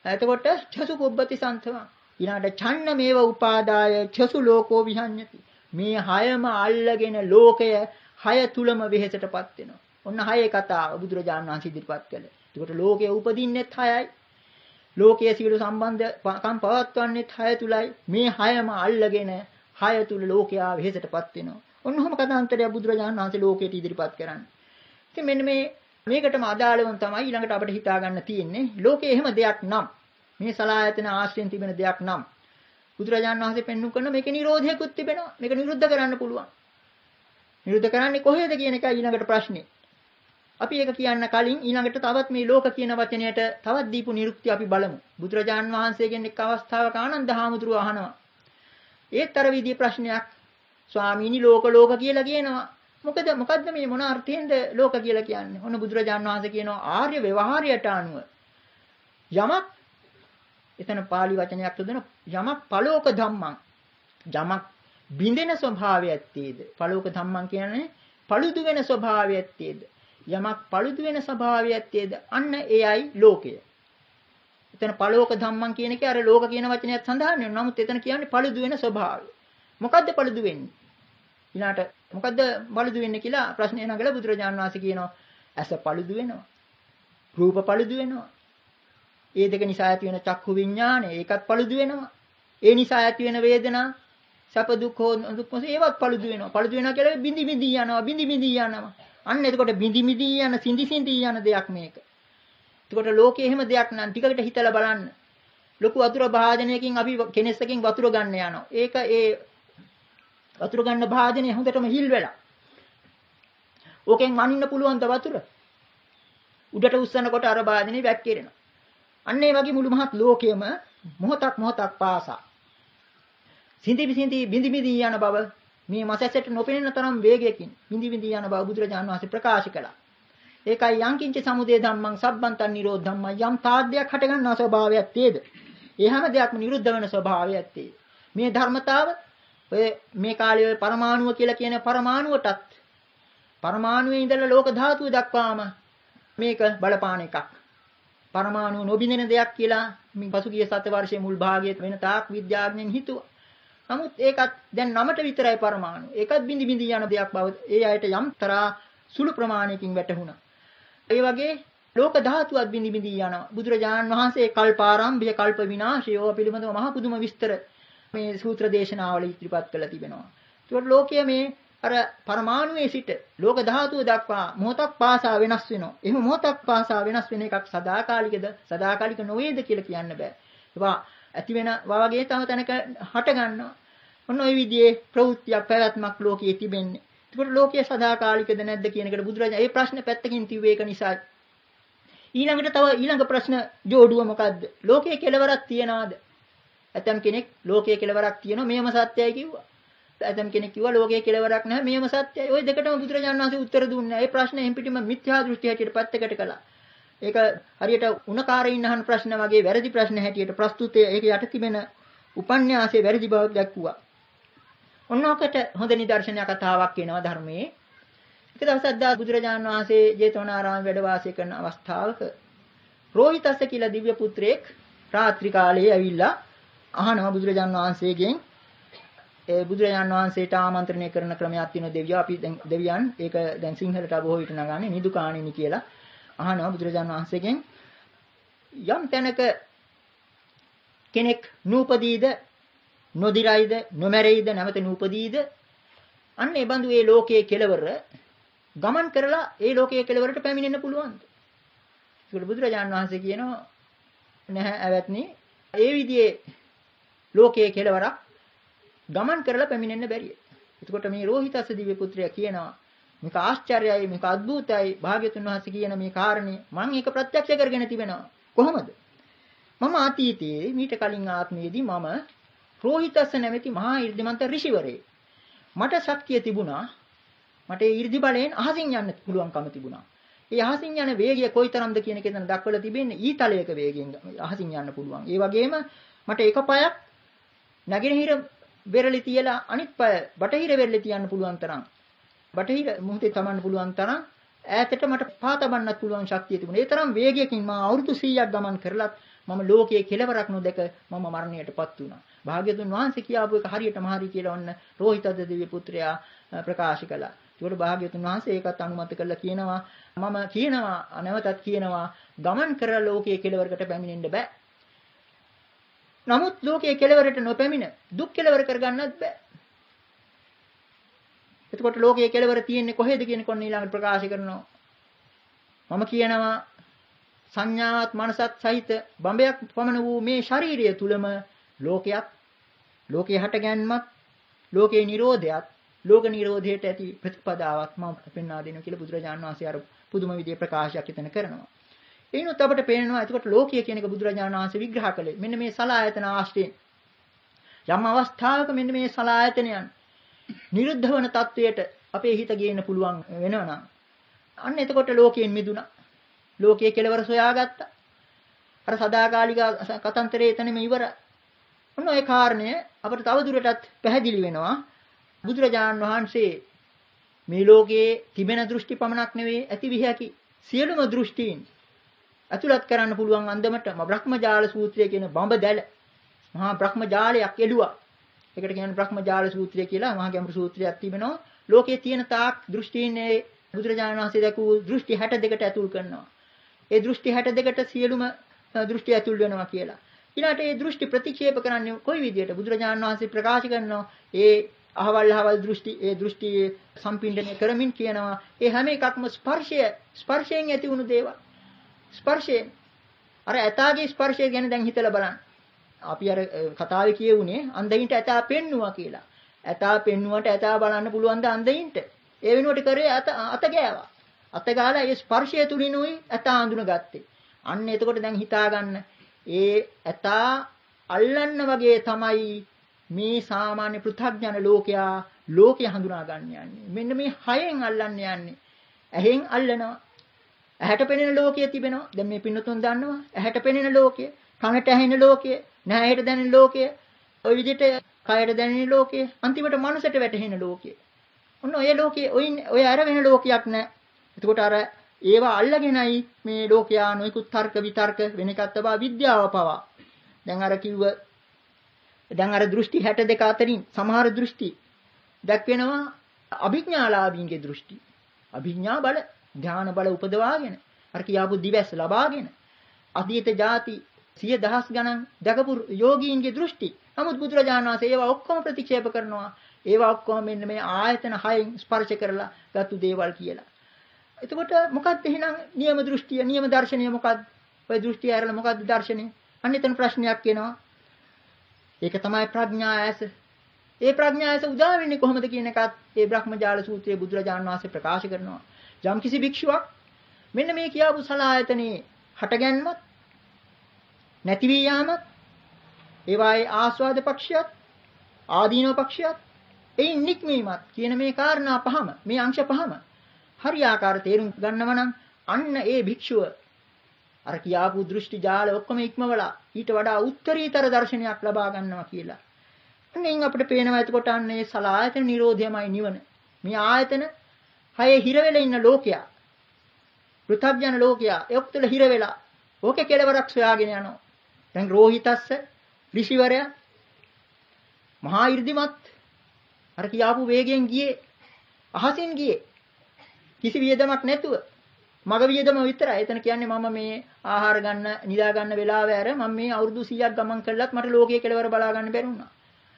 එතකොට චසු පුබ්බති සන්තම ඊළඟට ඡන්න මේව උපාදාය චසු ලෝකෝ විහඤ්ඤති. මේ හයම අල්ලගෙන ලෝකය හය තුලම වෙහෙසටපත් වෙනවා. ඔන්න හයේ කතාව බුදුරජාණන් වහන්සේ ඉදිරිපත් කළේ. එතකොට ලෝකයේ උපදින්නෙත් හයයි. ලෝකයේ සියලු සම්බන්ධකම් පවත්වන්නෙත් හය තුලයි. මේ හයම අල්ලගෙන හය තුල ලෝකයා වෙහෙසටපත් වෙනවා. ඔන්නෝම කතාන්තරය බුදුරජාණන් වහන්සේ ලෝකයට ඉදිරිපත් කරන්නේ. ඉතින් මෙන්න මේ මේකටම අදාළවම තමයි ඊළඟට අපිට හිතා ගන්න තියෙන්නේ. ලෝකයේ එහෙම දෙයක් නම් මේ සලායතන ආශ්‍රයෙන් තිබෙන දෙයක් නම් බුදුරජාණන් වහන්සේ පෙන්වු කරන මේකේ නිරෝධයකුත් තිබෙනවා. මේක නිරුද්ධ කරන්න පුළුවන්. නිරුද්ධ කරන්නේ කොහේද කියන එකයි ඊළඟට ප්‍රශ්නේ. අපි ඒක කියන්න කලින් ඊළඟට තවත් මේ ලෝක කියන වචනයට තවත් දීපු නිරුක්තිය අපි බලමු. බුදුරජාණන් වහන්සේගෙන් එක් අවස්ථාවක ආනන්ද හාමුදුරුවෝ අහනවා. ඒත් අර විදිහේ ප්‍රශ්නයක් ස්වාමීනි ලෝක ලෝක කියලා කියනවා. මොකද මොකද්ද මේ මොන අර්ථයෙන්ද ලෝක කියලා කියන්නේ? ඔන්න බුදුරජාණන් වහන්සේ කියනවා ආර්ය ව්‍යවහාරයට අනුව යමක් එතන pāli වචනයක් තුදෙන යමක් පලෝක ධම්මං යමක් බිඳෙන ස්වභාවයක් තියෙද පලෝක ධම්මං කියන්නේ පළුදු වෙන ස්වභාවයක් තියෙද යමක් පළුදු වෙන ස්වභාවයක් තියෙද අන්න එයයි ලෝකය. එතන පලෝක ධම්මං කියන එකේ අර ලෝක කියන වචනයත් සඳහන් වෙනවා. නමුත් එතන කියන්නේ පළුදු වෙන ස්වභාවය. මොකද්ද පළුදු වෙන්නේ? ඊළාට මොකද්ද පළුදු වෙන්නේ කියලා ප්‍රශ්නේ නගලා බුදුරජාණන් වහන්සේ කියනවා ඇස පළුදු වෙනවා. රූප පළුදු වෙනවා. ඒ දෙක නිසා ඇති වෙන චක්කු විඥානය ඒකත් පළුදු වෙනවා. ඒ නිසා ඇති වෙන වේදනා සැප දුක් දුක් මොස ඒවත් පළුදු වෙනවා. පළුදු වෙනවා කියලා බිඳි බිඳි යනවා බිඳි බිඳි යනවා. අන්න එතකොට බිඳි බිඳි යන සිඳි සිඳි යන දෙයක් මේක. එතකොට ලෝකේ එහෙම දෙයක් නම් ටිකකට හිතලා බලන්න. ලොකු වතුර භාජනයකින් අපි කෙනෙක්සකින් වතුර ගන්න යනවා. ඒක ඒ වතුර ගන්න භාජනය හොඳටම හිල් වෙලා. ඕකෙන් වනින්න පුළුවන් ද වතුර? උඩට උස්සනකොට අර භාජනේ වැක්කිරෙනවා. අන්න ඒ වගේ මුළු මහත් ලෝකයේම මොහොතක් මොහොතක් පාසා සිඳි සිඳි බිඳි බිඳි යන බව මේ මසැසට නොපෙනෙන තරම් වේගයකින් බිඳි බිඳි යන බව බුදුරජාණන් වහන්සේ ප්‍රකාශ කළා. ඒකයි යංකින්ච සමුදය ධම්මං සබ්බන්තං නිරෝධ ධම්මං යම් තාද්දයක් හට ගන්නා ස්වභාවයක් තියෙද. ඒ හැම දෙයක්ම නිරුද්ධ වෙන ස්වභාවයක් තියෙද. මේ ධර්මතාව ඔය මේ කාලේ පරමාණුව කියලා කියන පරමාණුවටත් පරමාණුවේ ඉඳලා ලෝක ධාතුව දක්වාම මේක බලපාන එකක්. පරමාණු නොබින්දෙන දෙයක් කියලා මේ පසුගිය සත වර්ෂයේ මුල් භාගයේ වෙන තාක් විද්‍යාඥයන් හිතුවා. නමුත් ඒකත් දැන් නමට විතරයි පරමාණු. ඒකත් බිඳි බිඳි යන දෙයක් බව ඒ අයට යම්තරා සුළු ප්‍රමාණයකින් වැටහුණා. ඒ වගේ ලෝක ධාතුවත් බිඳි බිඳි යනවා. බුදුරජාණන් වහන්සේ කල්පාරම්භය කල්ප විනාශය පිළිබඳව මහ පුදුම විස්තර මේ සූත්‍ර දේශනාවල ඉදිරිපත් කරලා තිබෙනවා. ඒකට ලෝකයේ මේ අර පරමාණුවේ සිට ලෝක ධාතුව දක්වා මොහොතක් පාසා වෙනස් වෙනවා. එහෙම මොහොතක් පාසා වෙනස් වෙන එකක් සදාකාලිකද සදාකාලික නොවේද කියලා කියන්න බෑ. ඒවා ඇති වෙන වගේ තම තැනක හට ගන්නවා. ඔන්න ඔය විදිහේ ප්‍රවෘත්තියක් පැවැත්මක් ලෝකයේ තිබෙන්නේ. ඒකට ලෝකයේ සදාකාලිකද නැද්ද කියන එකට බුදුරජාණන් මේ ප්‍රශ්න පැත්තකින් තිව්වේ ඒක නිසා. ඊළඟට තව ඊළඟ ප්‍රශ්න ජෝඩුව මොකද්ද? ලෝකයේ කෙලවරක් තියනවාද? ඇතම් කෙනෙක් ලෝකයේ කෙලවරක් තියෙනවා මේම සත්‍යයි කිව්වා. ඇතම් කෙනෙක් කිව්වා ලෝකයේ කෙලවරක් නැහැ මේම සත්‍යයි. ওই දෙකටම බුදුරජාණන් වහන්සේ උත්තර දුන්නේ. ඒ ප්‍රශ්නේ එම් පිටිම මිත්‍යා දෘෂ්ටි හැටියට පැත්තකට කළා. ඒක හරියට උණකාරයින් අහන ප්‍රශ්න වගේ වැරදි ප්‍රශ්න හැටියට ප්‍රස්තුතයේ ඒක යට තිබෙන උපන්‍යාසයේ වැරදි බව දැක්වුවා. ඔන්නෝකට හොඳ නිදර්ශනයක් කතාවක් වෙනවා ධර්මයේ. එක දවසක් දා බුදුරජාණන් වහන්සේ ජේතවනාරාමයේ වැඩ වාසය කරන අවස්ථාවක රෝහිතස්ස කියලා දිව්‍ය පුත්‍රයෙක් රාත්‍රී කාලයේ ඇවිල්ලා අහනවා බුදුරජාණන් වහන්සේගෙන් ඒ බුදුරජාණන් වහන්සේට ආමන්ත්‍රණය කරන ක්‍රමයක් තියෙනවා දෙවියෝ අපි දැන් දෙවියන් ඒක දැන් සිංහලට බොහෝ විට නගන්නේ නිදුකාණෙනි කියලා අහනවා බුදුරජාණන් වහන්සේගෙන් යම් තැනක කෙනෙක් නූපදීද නොදිරයිද නොමැරෙයිද නැවත නූපදීද අන්න ඒ බඳු ඒ ලෝකයේ කෙලවර ගමන් කරලා ඒ ලෝකයේ කෙලවරට පැමිණෙන්න පුළුවන්ද? ඒකට බුදුරජාණන් වහන්සේ කියනවා නැහැ ඇවැත්නි ඒ විදිහේ ලෝකයේ කෙලවරක් ගමන් කරලා පැමිණෙන්න බැරිය. එතකොට මේ රෝහිතස්ස දිව්‍ය පුත්‍රයා කියනවා මේක ආශ්චර්යයි මේක අద్భుතයි භාග්‍යතුන් වහන්සේ කියන මේ කාරණේ මම ඒක ප්‍රත්‍යක්ෂ කරගෙන තිබෙනවා. කොහොමද? මම අතීතයේ මීට කලින් ආත්මයේදී මම රෝහිතස්ස නැමැති මහා 이르දිමන්ත ඍෂිවරේ මට ශක්තිය තිබුණා. මට ඒ 이르දි බලයෙන් අහසින් යන්න පුළුවන්කම තිබුණා. ඒ අහසින් යන වේගය කොයිතරම්ද කියන එක එතන දක්වලා තිබෙන්නේ ඊතලයක වේගයෙන් අහසින් යන්න පුළුවන්. ඒ වගේම මට එක පයක් නැගෙනහිර වෙරළි තියලා අනිත් පය බටහිර වෙරළි තියන්න පුළුවන් තරම් බටහිර මොහොතේ තමන්න පුළුවන් තරම් ඈතට මට පා තබන්නත් පුළුවන් ශක්තිය තිබුණා. ඒ තරම් වේගයකින් මම අවුරුදු සීයක් ගමන් කරලත් මම ලෝකයේ කෙලවරක් නොදක මම මරණයටපත් වුණා. භාග්‍යතුන් වහන්සේ කියාපු එක හරියටම හරි කියලා ඔන්න රෝහිතද දිව්‍ය පුත්‍රයා ප්‍රකාශ කළා. ඒකට භාග්‍යතුන් වහන්සේ ඒකත් අනුමත කළා කියනවා මම කියනවා නැවතත් කියනවා ගමන් කරලා ලෝකයේ කෙලවරකට පැමිණෙන්න බෑ. නමුත් ලෝකයේ කෙලවරට නොපැමිණ දුක් කෙලවර කරගන්නත් බෑ. එතකොට ලෝකයේ කෙලවර තියෙන්නේ කොහෙද කියන කොන්න ඊළඟට ප්‍රකාශ කරනවා. මම කියනවා සංඥාවත් මනසත් සහිත බඹයක් පමණ වූ මේ ශාරීරිය තුලම ලෝකයක් ලෝකයේ හටගැන්මත් ලෝකයේ නිරෝධයත් ලෝක නිරෝධයට ඇති ප්‍රතිපදාවක් මම පෙන්වා දෙනවා කියලා බුදුරජාණන් වහන්සේ අර පුදුම විදිහේ ප්‍රකාශයක් එතන කරනවා. එිනුත් අපිට පේනවා එතකොට ලෝකය කියන එක බුදුරජාණන් වහන්සේ විග්‍රහ කළේ මෙන්න මේ සලආයතන ආශ්‍රයෙන්. යම් අවස්ථාවක මෙන්න මේ සලආයතනයන් නිරුද්ධ වන තත්වයට අපේ හිත ගේන්න පුළුවන් වෙනවා නම් අන්න එතකොට ලෝකයෙන් මිදුණා. ලෝකයේ කෙලවර සොයාගත්තා. අර සදාකාලික කතන්තරේ එතනම ඉවරයි. ඔන්න ඒ කාරණය අපිට තව දුරටත් පැහැදිලි වෙනවා. බුදුරජාණන් වහන්සේ මේ ලෝකයේ තිබෙන දෘෂ්ටි පමණක් නෙවෙයි ඇති විහැකි සියලුම දෘෂ්ටීන් අතුලත් කරන්න පුළුවන් අන්දමට බ්‍රහ්මජාල සූත්‍රය කියන බඹ දැල මහා බ්‍රහ්මජාලයක් එළුවා. ඒකට කියන්නේ බ්‍රහ්මජාල සූත්‍රය කියලා මහා ගැඹුරු සූත්‍රයක් තිබෙනවා. ලෝකයේ තියෙන තාක් දෘෂ්ටීන්නේ බුදුරජාණන් වහන්සේ දැකූ දෘෂ්ටි හැට දෙකට ඇතුල් කරනවා. ඒ දෘෂ්ටි හැට දෙකට සියලුම දෘෂ්ටි ඇතුල් වෙනවා කියලා. ඊළාට ඒ දෘෂ්ටි ප්‍රතික්ෂේප කරන්නේ කොයි විදියට බුදුරජාණන් වහන්සේ ප්‍රකාශ කරනවා. ඒ අහවල් අහවල් දෘෂ්ටි ඒ දෘෂ්ටි සම්පින්ඩණය කරමින් කියනවා ඒ හැම එකක්ම ස්පර්ශය ස්පර්ශයෙන් ඇති වුණු දේවල්. ස්පර්ශයෙන් අර ඇතාගේ ස්පර්ශය ගැන දැන් හිතලා බලන්න. අපි අර කතාවේ කියුනේ අන්ධයින්ට ඇතා පෙන්නුවා කියලා. ඇතා පෙන්නුවට ඇතා බලන්න පුළුවන් ද අන්ධයින්ට? ඒ වෙනුවට කරේ අත අත ගෑවා. අත ගාලා ඒ ස්පර්ශය තුලිනුයි ඇතා අඳුනගත්තේ. අන්න එතකොට දැන් හිතා ගන්න ඒ ඇතා අල්ලන්න වගේ තමයි මේ සාමාන්‍ය පෘථග්ජන ලෝකයා ලෝකය හඳුනා ගන්න යන්නේ. මෙන්න මේ හයෙන් අල්ලන්න යන්නේ. ඇහෙන් අල්ලනවා. ඇහැට පෙනෙන ලෝකයේ තිබෙනවා. දැන් මේ පින්නතුන් දන්නවා. ඇහැට පෙනෙන ලෝකය, කනට ඇහෙන ලෝකය, නැහැට දැනෙන ලෝකය, ওই විදිහට කයට දැනෙන ලෝකය, අන්තිමට මනසට වැටහෙන ලෝකය. ඔන්න ඔය ලෝකයේ ඔය ඔය අර වෙන ලෝකයක් නැහැ. එතකොට අර ඒවා අල්ලගෙනයි මේ ලෝකයා නොයිකුත් තර්ක විතර්ක වෙන එකක් තබා විද්‍යාව පවා. දැන් අර කිව්ව දැන් අර දෘෂ්ටි හැට දෙක අතරින් සමහර දෘෂ්ටි දක්වනවා අභිඥාලාභීන්ගේ දෘෂ්ටි. අභිඥා බල, ධාන බල උපදවාගෙන අර කියාපු දිවස් ලබාගෙන අතීත ಜಾති සිය දහස් ගණන් දකපු යෝගීන්ගේ දෘෂ්ටි. නමුත් බුදුරජාණන් වහන්සේ ඒවා ඔක්කොම ප්‍රතික්ෂේප කරනවා. ඒවා ඔක්කොම මෙන්න මේ ආයතන හයෙන් ස්පර්ශ කරලා ගත්තු දේවල් කියලා. එතකොට මොකක්ද එහෙනම් නියම දෘෂ්ටිය, නියම දර්ශනය මොකක්ද? ඔය දෘෂ්ටිය ඇරලා මොකක්ද දර්ශනය? අන්න එතන ප්‍රශ්නයක් එනවා. ඒක තමයි ප්‍රඥා ඇස. ඒ ප්‍රඥා ඇස උදා වෙන්නේ කොහොමද කියන එකත් ඒ බ්‍රහ්මජාල සූත්‍රයේ බුදුරජාණන් වහන්සේ ප්‍රකාශ කරනවා. යම් කිසි භික්ෂුවක් මෙන්න මේ කියාපු සලආයතනේ හටගැන්මත් නැති වී යාමත් ඒවායේ ආස්වාද පක්ෂයත් ආදීනව පක්ෂයත් එයින් නික්මීමත් කියන මේ කාරණා පහම මේ අංශ පහම හරියාකාර තේරුම් ගන්නව නම් අන්න ඒ භික්ෂුව අර කියාපු දෘෂ්ටි ජාල ඔක්කොම ඉක්මවලා ඊට වඩා උත්තරීතර දර්ශනයක් ලබා ගන්නවා කියලා. අන්න අපිට පේනවා එතකොට අන්න ඒ සලආයතන නිරෝධයමයි නිවන. මේ ආයතන හයේ හිර වෙලා ඉන්න ලෝකයා. පෘථග්ජන ලෝකයා ඒක්තල හිර වෙලා ඕකේ කෙලවරක් සොයාගෙන යනවා. දැන් රෝහිතස්ස ඍෂිවරයා මහා 이르දිමත් අර කියාපු වේගයෙන් ගියේ අහසින් ගියේ කිසි වියදමක් නැතුව මග වියදම විතරයි. එතන කියන්නේ මම මේ ආහාර ගන්න, නිදා ගන්න වෙලාව ඇර මම මේ අවුරුදු සීයක් ගමන් කළත් මට ලෝකයේ කෙලවර බලා ගන්න බැරි වුණා.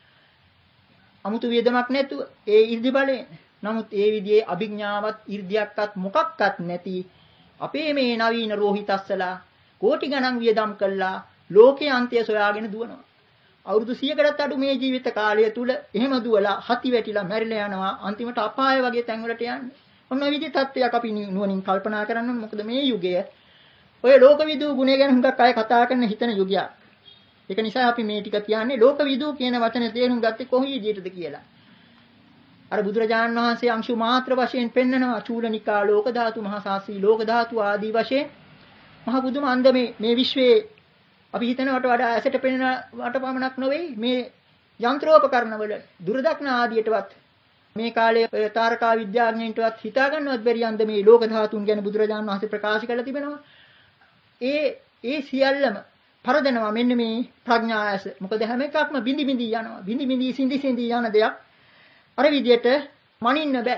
아무තු වියදමක් නැතුව ඒ 이르දි බලයෙන්. නමුත් ඒ විදිහේ අභිඥාවත් 이르දියක්වත් මොකක්වත් නැති අපේ මේ නවීන රෝහිතස්සලා කෝටි ගණන් වියදම් කළා ලෝකයේ අන්තය සොයාගෙන දුවනවා. අවුරුදු සීයකටත් අඩු මේ ජීවිත කාලය තුල එහෙම දුවලා හති වැටිලා මැරිලා යනවා. අන්තිමට අපාය වගේ තැන්වලට යන්නේ. ඔන්න ඔය විදිහේ තත්ත්වයක් අපි නුවණින් කල්පනා කරන්න ඕනේ. මොකද මේ යුගය ඔය ලෝකවිදූ ගුණය ගැන හුඟක් අය කතා කරන හිතන යුගයක්. ඒක නිසා අපි මේ ටික කියන්නේ ලෝකවිදූ කියන වචනේ තේරුම් ගත්තේ කොහොම විදිහටද කියලා. අර බුදුරජාණන් වහන්සේ අංශු මාත්‍ර වශයෙන් පෙන්නනවා චූලනිකා ලෝක ධාතු, මහා සාසී ලෝක ධාතු ආදී වශයෙන් මහ බුදුම අන්දමේ මේ විශ්වයේ අපි හිතනවට වඩා ඇසට පෙනෙන වට පමණක් නොවේ මේ යන්ත්‍රෝපකරණවල දුරදක්න ආදියටවත් මේ කාලයේ තාරකා විද්‍යාඥයින්ටවත් හිතා ගන්නවත් බැරි අන්ද මේ ලෝක ධාතුන් ගැන බුදුරජාණන් වහන්සේ ප්‍රකාශ කරලා තිබෙනවා. ඒ ඒ සියල්ලම පරදනවා මෙන්න මේ ප්‍රඥායස. මොකද හැම එකක්ම බිඳි බිඳි යනවා. බිඳි බිඳි සිඳි සිඳි යන දෙයක්. අර විදියට මනින්න බෑ.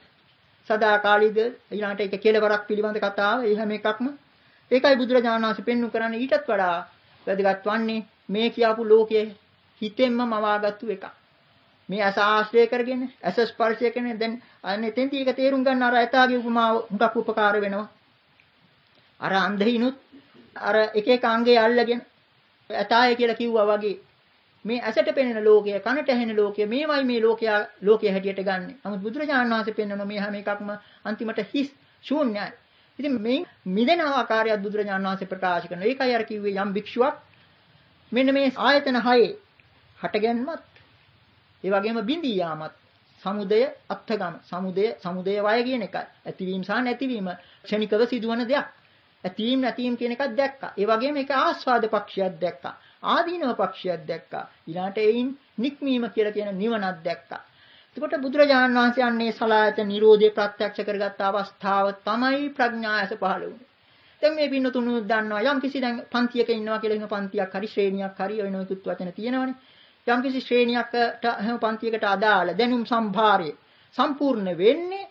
සදාකාලීද ඊළාට එක කෙලවරක් පිළිබඳ කතාව. ඒ හැම එකක්ම ඒකයි බුදුරජාණන් වහන්සේ පෙන්වු කරන්නේ ඊටත් වඩා වැදගත් වන්නේ මේ කියපු ලෝකයේ හිතෙන්ම මවාගත්තු එකක්. මේ අස ආශ්‍රය කරගෙන අස ස්පර්ශය කරගෙන දැන් අනේ තෙන්ටි එක තේරුම් ගන්න අර ඇතාගේ උපමාව හුඟක් උපකාර වෙනවා. අර අන්ධිනුත් අර එක එක අංගේ අල්ලගෙන ඇතාය කියලා කිව්වා වගේ මේ ඇසට පෙනෙන ලෝකය කනට ඇහෙන ලෝකය මේවයි මේ ලෝකයා ලෝකයේ හැටියට ගන්න. නමුත් බුදුරජාණන් වහන්සේ පෙන්වන මේ හැම එකක්ම අන්තිමට හිස් ශූන්‍යයි. ඉතින් මේ මිදෙන ආකාරයත් බුදුරජාණන් වහන්සේ ප්‍රකාශ කරනවා. ඒකයි අර කිව්වේ යම් භික්ෂුවක් මෙන්න මේ ආයතන හයේ හටගැන්මත් ඒ වගේම බිඳී යාමත් සමුදය අත්ථගම සමුදය සමුදය වය කියන එකයි. ඇතිවීම සහ නැතිවීම ක්ෂණිකව සිදුවන දෙයක්. ඇතිවීම නැතිවීම කියන එකක් දැක්කා. ඒ වගේම ඒක ආස්වාද පක්ෂයක් දැක්කා. ආදීනව පක්ෂයක් දැක්කා. ඊළාට එයින් නික්මීම කියලා කියන නිවනක් දැක්කා. එතකොට බුදුරජාණන් වහන්සේ අන්නේ සලායත නිරෝධය ප්‍රත්‍යක්ෂ කරගත් අවස්ථාව තමයි ප්‍රඥායස පහළ වුනේ. දැන් මේ පින්නතුණු දන්නවා යම් කිසි දැන් පන්තියක ඉන්නවා කියලා හිම පන්තියක් හරි ශ්‍රේණියක් හරි ඔය නොයෙකුත් වචන තියෙනවනේ. යම් කිසි ශ්‍රේණියකට හැම පන්තියකට අදාළ දැනුම් සම්භාරය සම්පූර්ණ වෙන්නේ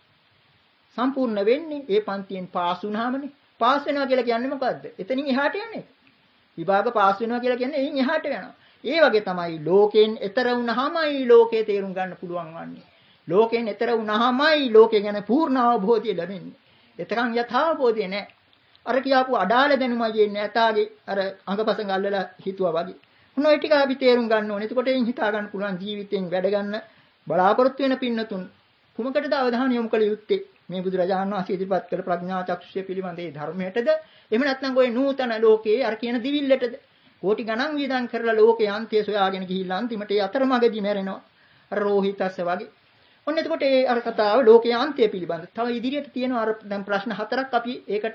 සම්පූර්ණ වෙන්නේ ඒ පන්තියෙන් පාස් වුණාමනේ. පාස් වෙනවා කියලා කියන්නේ මොකද්ද? එතනින් එහාට යන්නේ. විභාග පාස් වෙනවා කියලා කියන්නේ එයින් එහාට යනවා. ඒ වගේ තමයි ලෝකයෙන් එතර වුණාමයි ලෝකේ තේරුම් ගන්න පුළුවන් වන්නේ. ලෝකයෙන් එතර වුණාමයි ලෝකේ ගැන පූර්ණ අවබෝධය ලැබෙන්නේ. එතරම් යථාබෝධය නැහැ. අර කියාපු අඩාල දැනුමයි එන්නේ ඇතාගේ අර අඟපසඟ අල්ලලා හිතුවා වගේ. මොන ඒ ටික අපි තේරුම් ගන්න ඕනේ. එතකොට එයින් හිතා ගන්න පුළුවන් ජීවිතෙන් වැඩ ගන්න බලාපොරොත්තු වෙන පින්නතුන් කුමකටද අවධානය යොමු කළ යුත්තේ? මේ බුදුරජාණන් වහන්සේ ඉදිරිපත් කළ ප්‍රඥා චක්ෂුෂය පිළිබඳ ඒ ධර්මයටද එහෙම නැත්නම් ওই නූතන ලෝකයේ අර කියන දිවිල්ලටද කෝටි ගණන් වියදම් කරලා ලෝකේ අන්තය සොයාගෙන ගිහිල්ලා අන්තිමට ඒ අතරමඟදී මැරෙනවා අර රෝහිතස්ස වගේ. ඔන්න එතකොට ඒ අර කතාව ලෝකයේ අන්තය පිළිබඳ. තව ඉදිරියට තියෙනවා අර දැන් ප්‍රශ්න හතරක් අපි ඒකට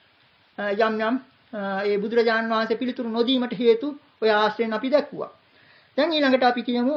යම් යම් ඒ බුදුරජාණන් වහන්සේ පිළිතුරු නොදීමට හේතු ඔය ආශ්‍රයෙන් අපි දැක්ුවා. දැන් ඊළඟට අපි කියමු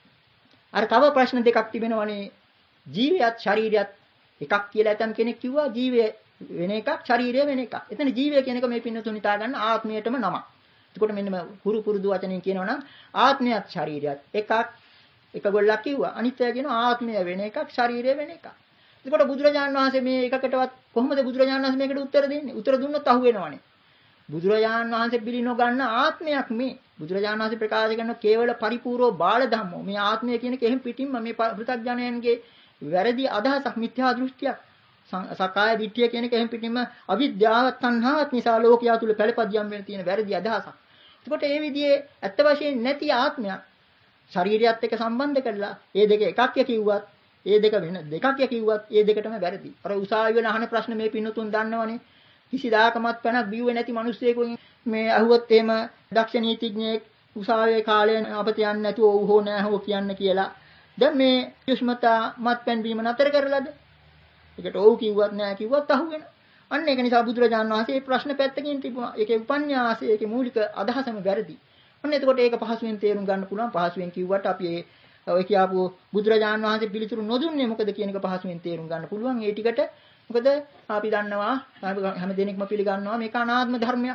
අර තව ප්‍රශ්න දෙකක් තිබෙනවනේ ජීවියත් ශරීරයත් එකක් කියලා ඇතම් කෙනෙක් කිව්වා ජීවය වෙන එකක් ශරීරය වෙන එකක්. එතන ජීවය කියන එක මේ පින්නතුන් හිතා ගන්න ආත්මයටම නමක්. එතකොට මෙන්න මේ හුරු පුරුදු වචනෙන් කියනවා නම් ආත්මයත් ශරීරයත් එකක් එක ගොල්ලක් කිව්වා. අනිත්‍ය කියන ආත්මය වෙන එකක් ශරීරය වෙන එකක්. එතකොට බුදුරජාණන් වහන්සේ මේ එකකටවත් කොහොමද බුදුරජාණන් වහන්සේ මේකට උත්තර දෙන්නේ? උත්තර දුන්නොත් අහු වෙනවනේ. බුදුරජාණන් වහන්සේ පිළි නොගන්න ආත්මයක් මේ. බුදුරජාණන් වහන්සේ ප්‍රකාශ කරන කේවල පරිපූර්ව බාල ධම්මෝ. මේ ආත්මය කියන කෙහෙන් පිටින්ම මේ පෘථග්ජනයන්ගේ වැරදි අදහසක් මිත්‍යා දෘෂ්ටියක්. සකාය දිට්ඨිය කියන කෙහෙන් පිටින්ම අවිද්‍යාව තණ්හාවත් නිසා ලෝකයා තුල පළපදියම් වෙන තියෙන වැරදි අදහසක්. එතකොට මේ විදිහේ ඇත්ත වශයෙන් නැති ආත්මයක් ශරීරයත් එක්ක සම්බන්ධ කරලා ඒ දෙක එකක් කිව්වත් ඒ දෙක වෙන දෙකක් කිව්වත් ඒ දෙකටම වැරදි. අර උසාවි වෙන අහන ප්‍රශ්න මේ පින්නතුන් දන්නවනේ. කිසිදාකමත් පැනක් බිව්වේ නැති මිනිස්සෙකුගෙන් මේ අහුවත් එහෙම දක්ෂ නීතිඥයෙක් උසාවියේ කාලය අපත යන්නේ නැතුව ඔව් හෝ නෑ හෝ කියන්න කියලා. දැන් මේ යුෂ්මතා මත්පැන් බීම නතර කරලාද? ඒකට ඔව් කිව්වත් නෑ කිව්වත් අහු වෙනවා. අන්න ඒක නිසා බුදුරජාණන් වහන්සේ මේ ප්‍රශ්න පැත්තකින් තිබුණා. ඒකේ උපන්‍යාසය, ඒකේ මූලික අදහසම වැරදි. අන්න එතකොට ඒක පහසුවෙන් තේරුම් ගන්න පුළුවන්. පහසුවෙන් කිව්වට අපි ඒ ඔය කියාපු බුදුරජාණන් වහන්සේ පිළිතුරු නොදුන්නේ මොකද කියන එක පහසුවෙන් තේරුම් ගන්න පුළුවන්. ඒ ටිකට මොකද අපි දන්නවා හැම දෙනෙක්ම පිළිගන්නවා මේක අනාත්ම ධර්මයක්.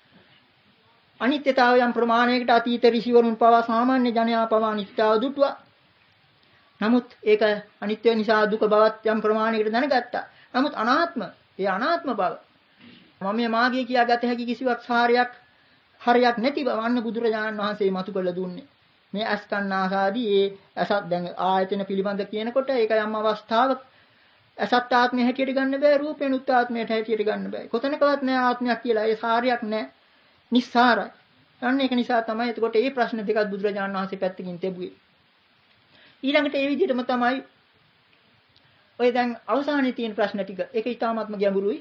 අනිත්‍යතාවය යම් ප්‍රමාණයකට අතීත ඍෂිවරුන් පවා සාමාන්‍ය ජනයා පවා අනිත්‍යතාව දුටුවා. නමුත් ඒක අනිත්‍ය නිසා දුක බවත් යම් ප්‍රමාණයකට දැනගත්තා. නමුත් අනාත්ම, ඒ අනාත්ම බව මම මේ මාගේ කියාගත හැකි කිසිවක් සාරයක් හරියක් නැති බව අන්න බුදුරජාණන් වහන්සේ මතු කළ දුන්නේ. මේ අස්කන්නාසාදී ඒ අසත් දැන් ආයතන පිළිබඳ කියනකොට ඒක යම් අවස්ථාවක අසත් ආත්මය හැටියට ගන්න බෑ, රූපේනුත් ආත්මයට හැටියට ගන්න බෑ. කොතනකවත් නෑ ආත්මයක් කියලා. ඒ සාරයක් නෑ. නිස්සාරයි. අන්න ඒක නිසා තමයි එතකොට මේ ප්‍රශ්න දෙකත් බුදුරජාණන් වහන්සේ පැත්තකින් තිබුවේ. ඊළඟට ඒ විදිහටම තමයි ඔය දැන් අවසානයේ තියෙන ප්‍රශ්න ටික. ඒක ඊටාත්ම ගැඹුරුයි.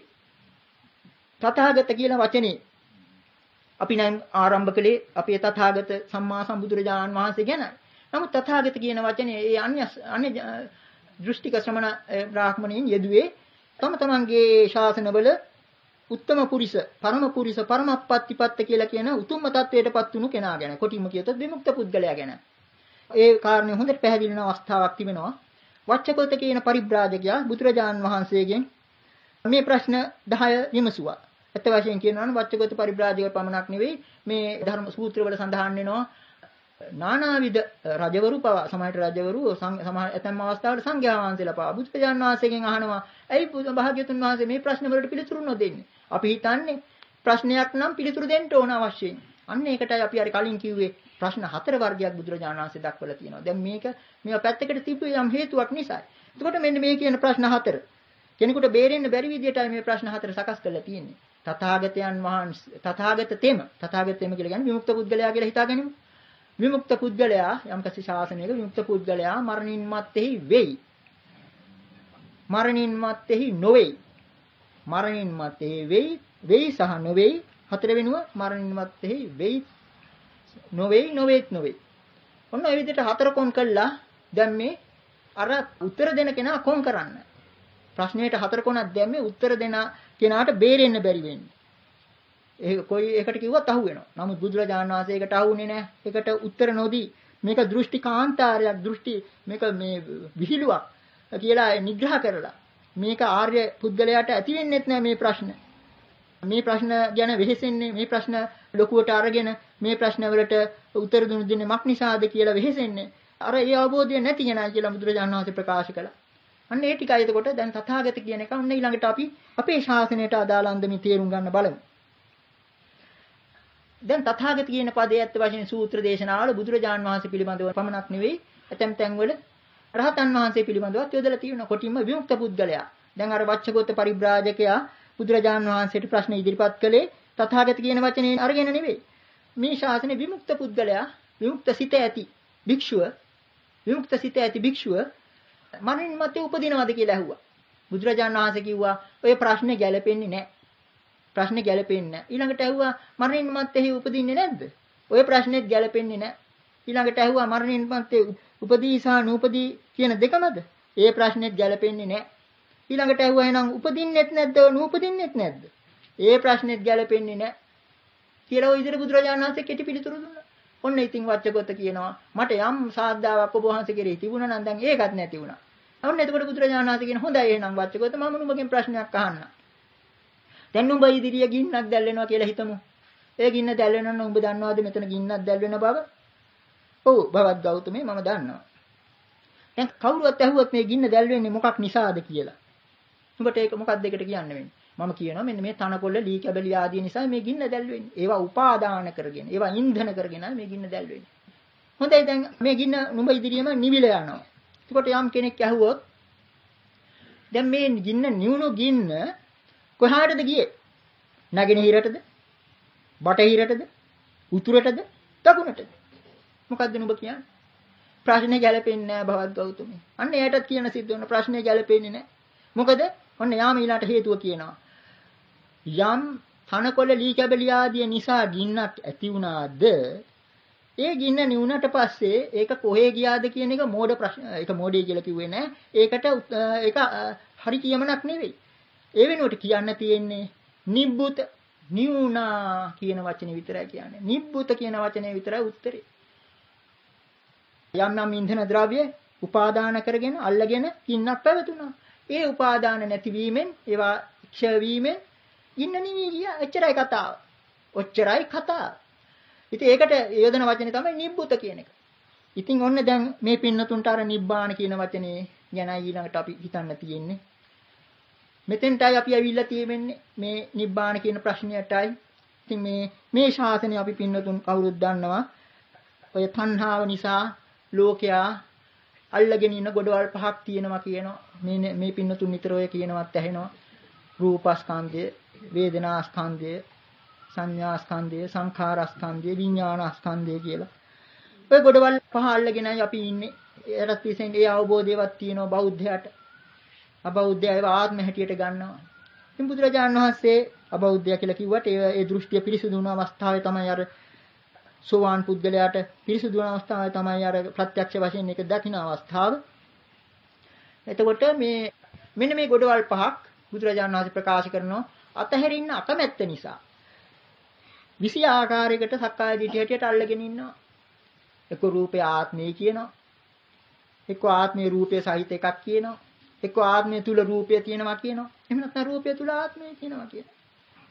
තථාගත කියන වචනේ අපි නම් ආරම්භ කළේ අපේ තථාගත සම්මා සම්බුදුරජාණන් වහන්සේ ගැන. නමුත් තථාගත කියන වචනේ ඒ අන්‍ය අන්‍ය දෘෂ්ටික ශ්‍රමණ බ්‍රාහ්මණයින් යෙදුවේ තම තමන්ගේ ශාසනවල උත්තම පුරිස, පරම පුරිස, පරමප්පත්තිපත්ත කියලා කියන උතුම්ම තත්වයටපත් වුණු කෙනා ගැන. කොටිම කියතොත් විමුක්ත පුද්ගලයා ගැන. ඒ කාරණේ හොඳට පැහැදිලි වෙන අවස්ථාවක් තිබෙනවා. වච්චකොත කියන පරිබ්‍රාජකයා බුදුරජාන් වහන්සේගෙන් මේ ප්‍රශ්න දහය විමසුවා. ඇත්ත වශයෙන් කියනවා නම් වච්චගත පරිබ්‍රාජක පමණක් නෙවෙයි මේ ධර්ම සූත්‍රවල සඳහන් වෙනවා නානාවිද රජවරු පවා සමහර රජවරු සමහර ඇතැම් අවස්ථාවල සංඝයා වහන්සේලා පවා බුදුපජාණන් වහන්සේගෙන් අහනවා ඇයි භාග්‍යතුන් වහන්සේ මේ ප්‍රශ්න වලට පිළිතුරු නොදෙන්නේ? අපි හිතන්නේ ප්‍රශ්නයක් නම් පිළිතුරු දෙන්න ඕන අවශ්‍යයි. අන්න ඒකටයි අපි අර කලින් කිව්වේ ප්‍රශ්න හතර වර්ගයක් බුදුරජාණන් වහන්සේ දක්වලා තියෙනවා. දැන් මේක මේවා පැත්තකට තිබ්බේ යම් හේතුවක් නිසායි. එතකොට මෙන්න මේ කියන ප්‍රශ්න හතර කෙනෙකුට බේරෙන්න බැරි විදියටයි මේ ප්‍රශ්න හතර සකස් කරලා තියෙන්නේ. තථාගතයන් වහන්සේ තථාගත තෙම තථාගත තෙම කියලා කියන්නේ විමුක්ත පුද්ගලයා කියලා හිතාගනිමු. විමුක්ත පුද්ගලයා යම්කිසි ශාසනයක විමුක්ත පුද්ගලයා මරණින් මත්තේහි වෙයි. මරණින් මත්තේහි නොවේයි. මරණින් මත්තේහි වෙයි වෙයි සහ නොවේයි හතර වෙනුව මරණින් මත්තේහි වෙයි නොවේයි නොවේත් නොවේයි. ඔන්න ඒ විදිහට හතර කොන් කළා දැන් මේ අර උත්තර දෙන කෙනා කොන් කරන්න. ප්‍රශ්නයට හතර කොනක් දැම්මේ උත්තර දෙන කෙනාට බේරෙන්න බැරි වෙන්නේ. ඒක කොයි එකට කිව්වත් අහු වෙනවා. නමුත් බුදුරජාණන් වහන්සේ ඒකට අහුුනේ නැහැ. ඒකට උත්තර නොදී මේක දෘෂ්ටි කාන්තාරයක් දෘෂ්ටි මේක මේ විහිළුවක් කියලා නිග්‍රහ කරලා මේක ආර්ය පුද්ගලයාට ඇති වෙන්නේත් නැහැ මේ ප්‍රශ්න. මේ ප්‍රශ්න ගැන වෙහෙසෙන්නේ මේ ප්‍රශ්න ලොකුවට අරගෙන මේ ප්‍රශ්න වලට උත්තර දුන්න දෙන්නේ මක් නිසාද කියලා වෙහෙසෙන්නේ. අර ඒ අවබෝධය නැති කෙනා කියලා බුදුරජාණන් වහන්සේ ප්‍රකාශ කළා. අන්න ඒ ටිකයි එතකොට දැන් තථාගත කියන එක ඔන්න ඊළඟට අපි අපේ ශාසනයට අදාළ අන්දමින් තේරුම් ගන්න බලමු. දැන් තථාගත කියන පදයේ ඇත්ත වශයෙන් සූත්‍ර දේශනාවල බුදුරජාණන් වහන්සේ පිළිබඳව පමණක් නෙවෙයි ඇතැම් තැන්වල රහතන් වහන්සේ පිළිබඳවත් යොදලා තියෙනවා. කොටින්ම විමුක්ත පුද්ගලයා. දැන් අර වච්චගත පරිබ්‍රාජකයා බුදුරජාණන් වහන්සේට ප්‍රශ්න ඉදිරිපත් කළේ තථාගත කියන වචනේ අරගෙන නෙවෙයි. මේ ශාසනයේ විමුක්ත පුද්ගලයා විමුක්ත සිත ඇති භික්ෂුව විමුක්ත සිත ඇති භික්ෂුව මරණින් මත්තේ උපදිනවද කියලා ඇහුවා. බුදුරජාණන් වහන්සේ කිව්වා ඔය ප්‍රශ්නේ ගැලපෙන්නේ නැහැ. ප්‍රශ්නේ ගැලපෙන්නේ නැහැ. ඊළඟට ඇහුවා මරණින් මත්තේ උපදින්නේ නැද්ද? ඔය ප්‍රශ්නේත් ගැලපෙන්නේ නැහැ. ඊළඟට ඇහුවා මරණින් මත්තේ උපදී සහ නූපදී කියන දෙකමද? ඒ ප්‍රශ්නේත් ගැලපෙන්නේ නැහැ. ඊළඟට ඇහුවා එහෙනම් උපදින්නෙත් නැද්ද නූපදින්නෙත් නැද්ද? ඒ ප්‍රශ්නේත් ගැලපෙන්නේ නැහැ. කියලා ඔය විදිහට බුදුරජාණන් වහන්සේ කෙටි පිළිතුරු දුන්නා. ඔන්න ඉතින් වච්චගත කියනවා මට යම් සාද්දාවක් ඔබ වහන්සේ කෙරෙහි තිබුණා නම් දැන් ඒකත් නැති වුණා. ඔන්න එතකොට බුදුරජාණන් වහන්සේ කියන හොඳයි එහෙනම් වච්චගත මම නුඹගෙන් ප්‍රශ්නයක් අහන්න. දැන් නුඹ ඉදිරිය ගින්නක් දැල්වෙනවා කියලා හිතමු. ඒ ගින්න දැල්වෙනවා නම් උඹ දන්නවද මෙතන ගින්නක් දැල්වෙන බව? ඔව් භවත් ගෞතමේ මම දන්නවා. දැන් කවුරුවත් ඇහුවොත් මේ ගින්න දැල්වෙන්නේ මොකක් නිසාද කියලා. උඹට ඒක මොකක්ද ඒකට කියන්න වෙන්නේ? මම කියනවා මෙන්න මේ තනකොළ ලී කැබලි ආදී නිසා මේ ගින්න දැල්වෙන්නේ. ඒවා උපාදාන කරගෙන, ඒවා ඉන්ධන කරගෙන මේ ගින්න දැල්වෙන්නේ. හොඳයි දැන් මේ ගින්න නුඹ ඉදිරියම නිවිල යනවා. එතකොට යම් කෙනෙක් ඇහුවොත් දැන් මේ ගින්න නිවුණු ගින්න කොහාටද ගියේ? නැගෙනහිරටද? බටහිරටද? උතුරටද? දකුණටද? මොකද්ද නුඹ කියන්නේ? ප්‍රශ්නේ ගැලපෙන්නේ නැහැ භවත් ගෞතමී. අන්න එයාටත් කියන සිද්ධ වෙන ප්‍රශ්නේ ගැලපෙන්නේ නැහැ. මොකද? ඔන්න යාම ඊළාට හේතුව කියනවා. යම් තනකොළ ලී කැබලි ආදී නිසා ගින්නක් ඇති වුණාද ඒ ගින්න නිවුණට පස්සේ ඒක කොහේ ගියාද කියන එක මෝඩ ප්‍රශ්න ඒක මෝඩේ කියලා කිව්වේ නෑ ඒකට ඒක හරි කියමනක් නෙවෙයි ඒ වෙනුවට කියන්න තියෙන්නේ නිබ්බුත නිවුණා කියන වචනේ විතරයි කියන්නේ නිබ්බුත කියන වචනේ විතරයි උත්තරේ යම් යම් ඉන්ධන ද්‍රව්‍ය උපාදාන කරගෙන අල්ලගෙන ගින්නක් පැවතුණා ඒ උපාදාන නැතිවීමෙන් ඒවා ක්ෂය වීමෙන් ගින්න නිවි ගියා. එච්චරයි කතාව. ඔච්චරයි කතාව. ඉතින් ඒකට යොදන වචනේ තමයි නිබ්බුත කියන එක. ඉතින් ඔන්න දැන් මේ පින්නතුන්ට අර නිබ්බාන කියන වචනේ ගැන ඊළඟට අපි හිතන්න තියෙන්නේ. මෙතෙන්ටයි අපි ඇවිල්ලා තියෙන්නේ මේ නිබ්බාන කියන ප්‍රශ්නයටයි. ඉතින් මේ මේ ශාසනය අපි පින්නතුන් කවුරුත් දන්නවා. ඔය තණ්හාව නිසා ලෝකයා අල්ලගෙන ඉන්න ගොඩවල් පහක් තියෙනවා කියනවා. මේ මේ පින්නතුන් නිතර ඔය කියනවත් ඇහෙනවා. රූපස්කන්ධය, වේදනාස්කන්ධය, සංඥාස්කන්ධය, සංඛාරස්කන්ධය, විඥානස්කන්ධය කියලා. ඔය ගොඩවල් පහ අල්ලගෙනයි අපි ඉන්නේ. ඒකට තිසෙන් ඒ අවබෝධයවත් තියෙනවා බෞද්ධයාට. අබෞද්ධය ඒව ආත්ම හැටියට ගන්නවා. ඉතින් බුදුරජාණන් වහන්සේ අබෞද්ධය කියලා කිව්වට ඒ ඒ දෘෂ්ටිය පිරිසුදු වුණ අවස්ථාවේ තමයි අර සෝවාන් පුද්ගලයාට පිරිසුදු වුණ අවස්ථාවේ තමයි අර ප්‍රත්‍යක්ෂ වශයෙන් ඒක දකින්න අවස්ථාව. එතකොට මේ මෙන්න මේ ගොඩවල් පහක් බුදුරජාණන් වහන්සේ ප්‍රකාශ කරනවා අතහැරින්න අකමැත්ත නිසා. විසි ආකාරයකට සක්කාය දිට්ඨිය හැටියට අල්ලගෙන ඉන්නවා. එක්ක රූපේ ආත්මය කියනවා. එක්ක ආත්මයේ රූපයේ සහිත එකක් කියනවා. එක්ක ආත්මය තුල රූපය තියෙනවා කියනවා. එහෙම නැත්නම් රූපය තුල ආත්මය තියෙනවා කියනවා.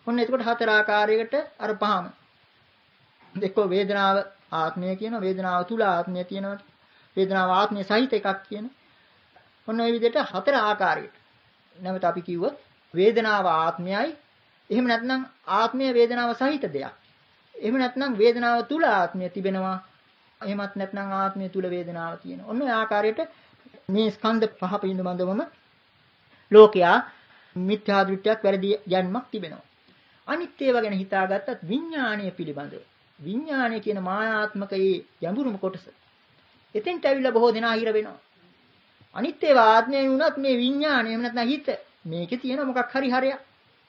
ඔන්න එතකොට හතර ආකාරයකට අර පහම. එක්කෝ වේදනාව ආත්මය කියනවා, වේදනාව තුල ආත්මය තියෙනවා, වේදනාව ආත්මය සහිත එකක් කියන. ඔන්න ඔය විදිහට හතර ආකාරයකට. නැවත අපි කිව්වොත් වේදනාව ආත්මයයි. එහෙම නැත්නම් ආත්මය වේදනාව සහිත දෙයක්. එහෙම නැත්නම් වේදනාව තුල ආත්මය තිබෙනවා. එහෙමත් නැත්නම් ආත්මය තුල වේදනාව තියෙනවා. ඔන්න ඔය ආකාරයට මේ ස්කන්ධ පහ පිළිබඳවම ලෝකයා මිත්‍යා දෘෂ්ටියක් වැරදි යන්මක් තිබෙනවා. අනිත් ඒවා ගැන හිතාගත්තත් විඥාණය පිළිබඳව. විඥාණය කියන මායාත්මකයේ යඹුරුම කොටස. එතෙන්ට ඇවිල්ලා බොහෝ දෙනා හිර වෙනවා. අනිත් ඒවා ආත්මයෙන් වුණත් මේ විඥාණය එහෙම නැත්නම් හිත මේකේ තියෙන මොකක් හරි හරයක්.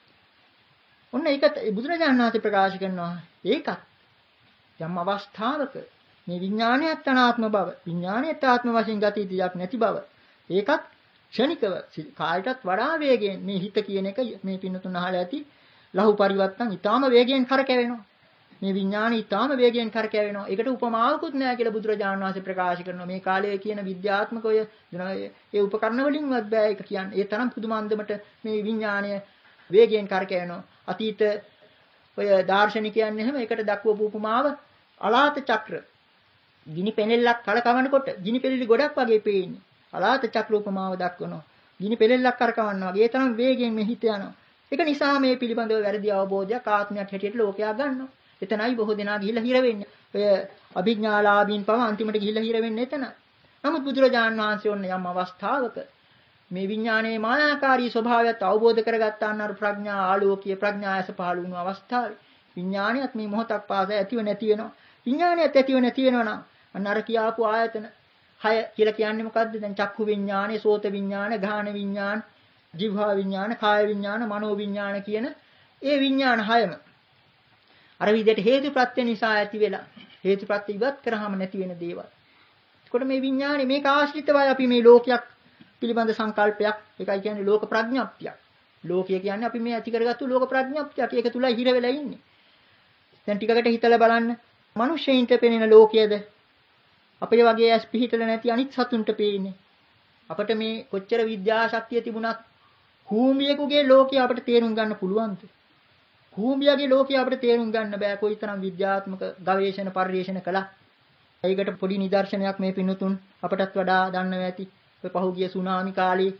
ඔන්න ඒක බුදුරජාණන් වහන්සේ ප්‍රකාශ කරනවා. ඒකත් යම් අවස්ථාවක මේ විඥානයත් අනාත්ම බව, විඥානයත් ආත්ම වශයෙන් ගත යුතුයක් නැති බව. ඒකත් ක්ෂණිකව කායයටත් වඩා වේගයෙන් මේ හිත කියන එක මේ පින්නතුන් අහලා ඇති ලහු පරිවර්තන ඊටාම වේගයෙන් කරකැවෙනවා. මේ විඥානය ඊටාම වේගයෙන් කරකැවෙනවා. ඒකට උපමාවකුත් නැහැ කියලා බුදුරජාණන් වහන්සේ ප්‍රකාශ කරනවා. මේ කාලයේ කියන විද්‍යාත්මක ඔය ඒ උපකරණ වලින්වත් බෑ ඒක කියන්නේ. ඒ තරම් පුදුම අන්දමට මේ විඥානය වේගයෙන් කරකැවෙනවා. අතීත ඔය දාර්ශනිකයන් එහෙම ඒකට දක්වපු උපමාව අලාත චක්‍ර. ගිනි පෙනෙල්ලක් කලකවනකොට ගිනි පෙලිලි ගොඩක් වගේ පේන්නේ. අලාත චක්‍ර උපමාව දක්වනවා. ගිනි පෙලෙල්ලක් කරකවනවා වගේ ඒ තරම් වේගයෙන් මේ හිත යනවා. ඒක නිසා මේ පිළිබඳව වැරදි අවබෝධයක් ආත්මයක් හැටියට ලෝකයා ගන්නවා. එතනයි බොහෝ දෙනා ගිහිල්ලා හිර වෙන්නේ. ඔය අභිඥාලාභීන් පව අන්තිමට ගිහිල්ලා හිර වෙන්නේ එතන. නමුත් බුදුරජාන් වහන්සේ ඔන්න යම් අවස්ථාවක මේ විඥානයේ මායාකාරී ස්වභාවයත් අවබෝධ කරගත්තාන් අර ප්‍රඥා ආලෝකීය ප්‍රඥායස පහළ වුණු අවස්ථාවේ විඥානියත් මේ මොහොතක් පාසා ඇතිව නැති වෙනවා. විඥානියත් ඇතිව නැති වෙනවා නම් අන්න අර කියාපු ආයතන හය කියලා කියන්නේ මොකද්ද? දැන් චක්කු විඥානේ, සෝත විඥාන, ගාහන විඥාන, જીවහා විඥාන, කාය විඥාන, මනෝ විඥාන කියන ඒ විඥාන හයම අර විදිහට හේතුප්‍රත්‍ය නිසා ඇති වෙලා හේතුප්‍රත්‍ය ඉවත් කරාම නැති වෙන දේවල්. එතකොට මේ විඥානේ මේක ආශ්‍රිතවයි අපි මේ ලෝකයක් පිළිබඳ සංකල්පයක්. ඒකයි කියන්නේ ලෝක ප්‍රඥප්තියක්. ලෝකය කියන්නේ අපි මේ ඇති කරගත්තු ලෝක ප්‍රඥප්තියක්. ඒක තුලයි හිර වෙලා ඉන්නේ. දැන් ටිකකට හිතලා බලන්න. මිනිස්සෙයින්ට පෙනෙන ලෝකයේද අපේ වගේ ඇස් පිහිටල නැති අනිත් සතුන්ට පේන්නේ. අපිට මේ කොච්චර විද්‍යා ශක්තිය තිබුණත් කූඹියෙකුගේ ලෝකය අපිට තේරුම් ගන්න පුළුවන්ද? කූඹියාගේ ලෝකය අපිට තේරුම් ගන්න බෑ කොයිතරම් විද්‍යාත්මක ගවේෂණ පරිශීලන කළා. ඒකට පොඩි නිදර්ශනයක් මේ පින්තුන් අපටත් වඩා දන්නවා ඇති. ඔය පහුගිය සුනාමි කාලේ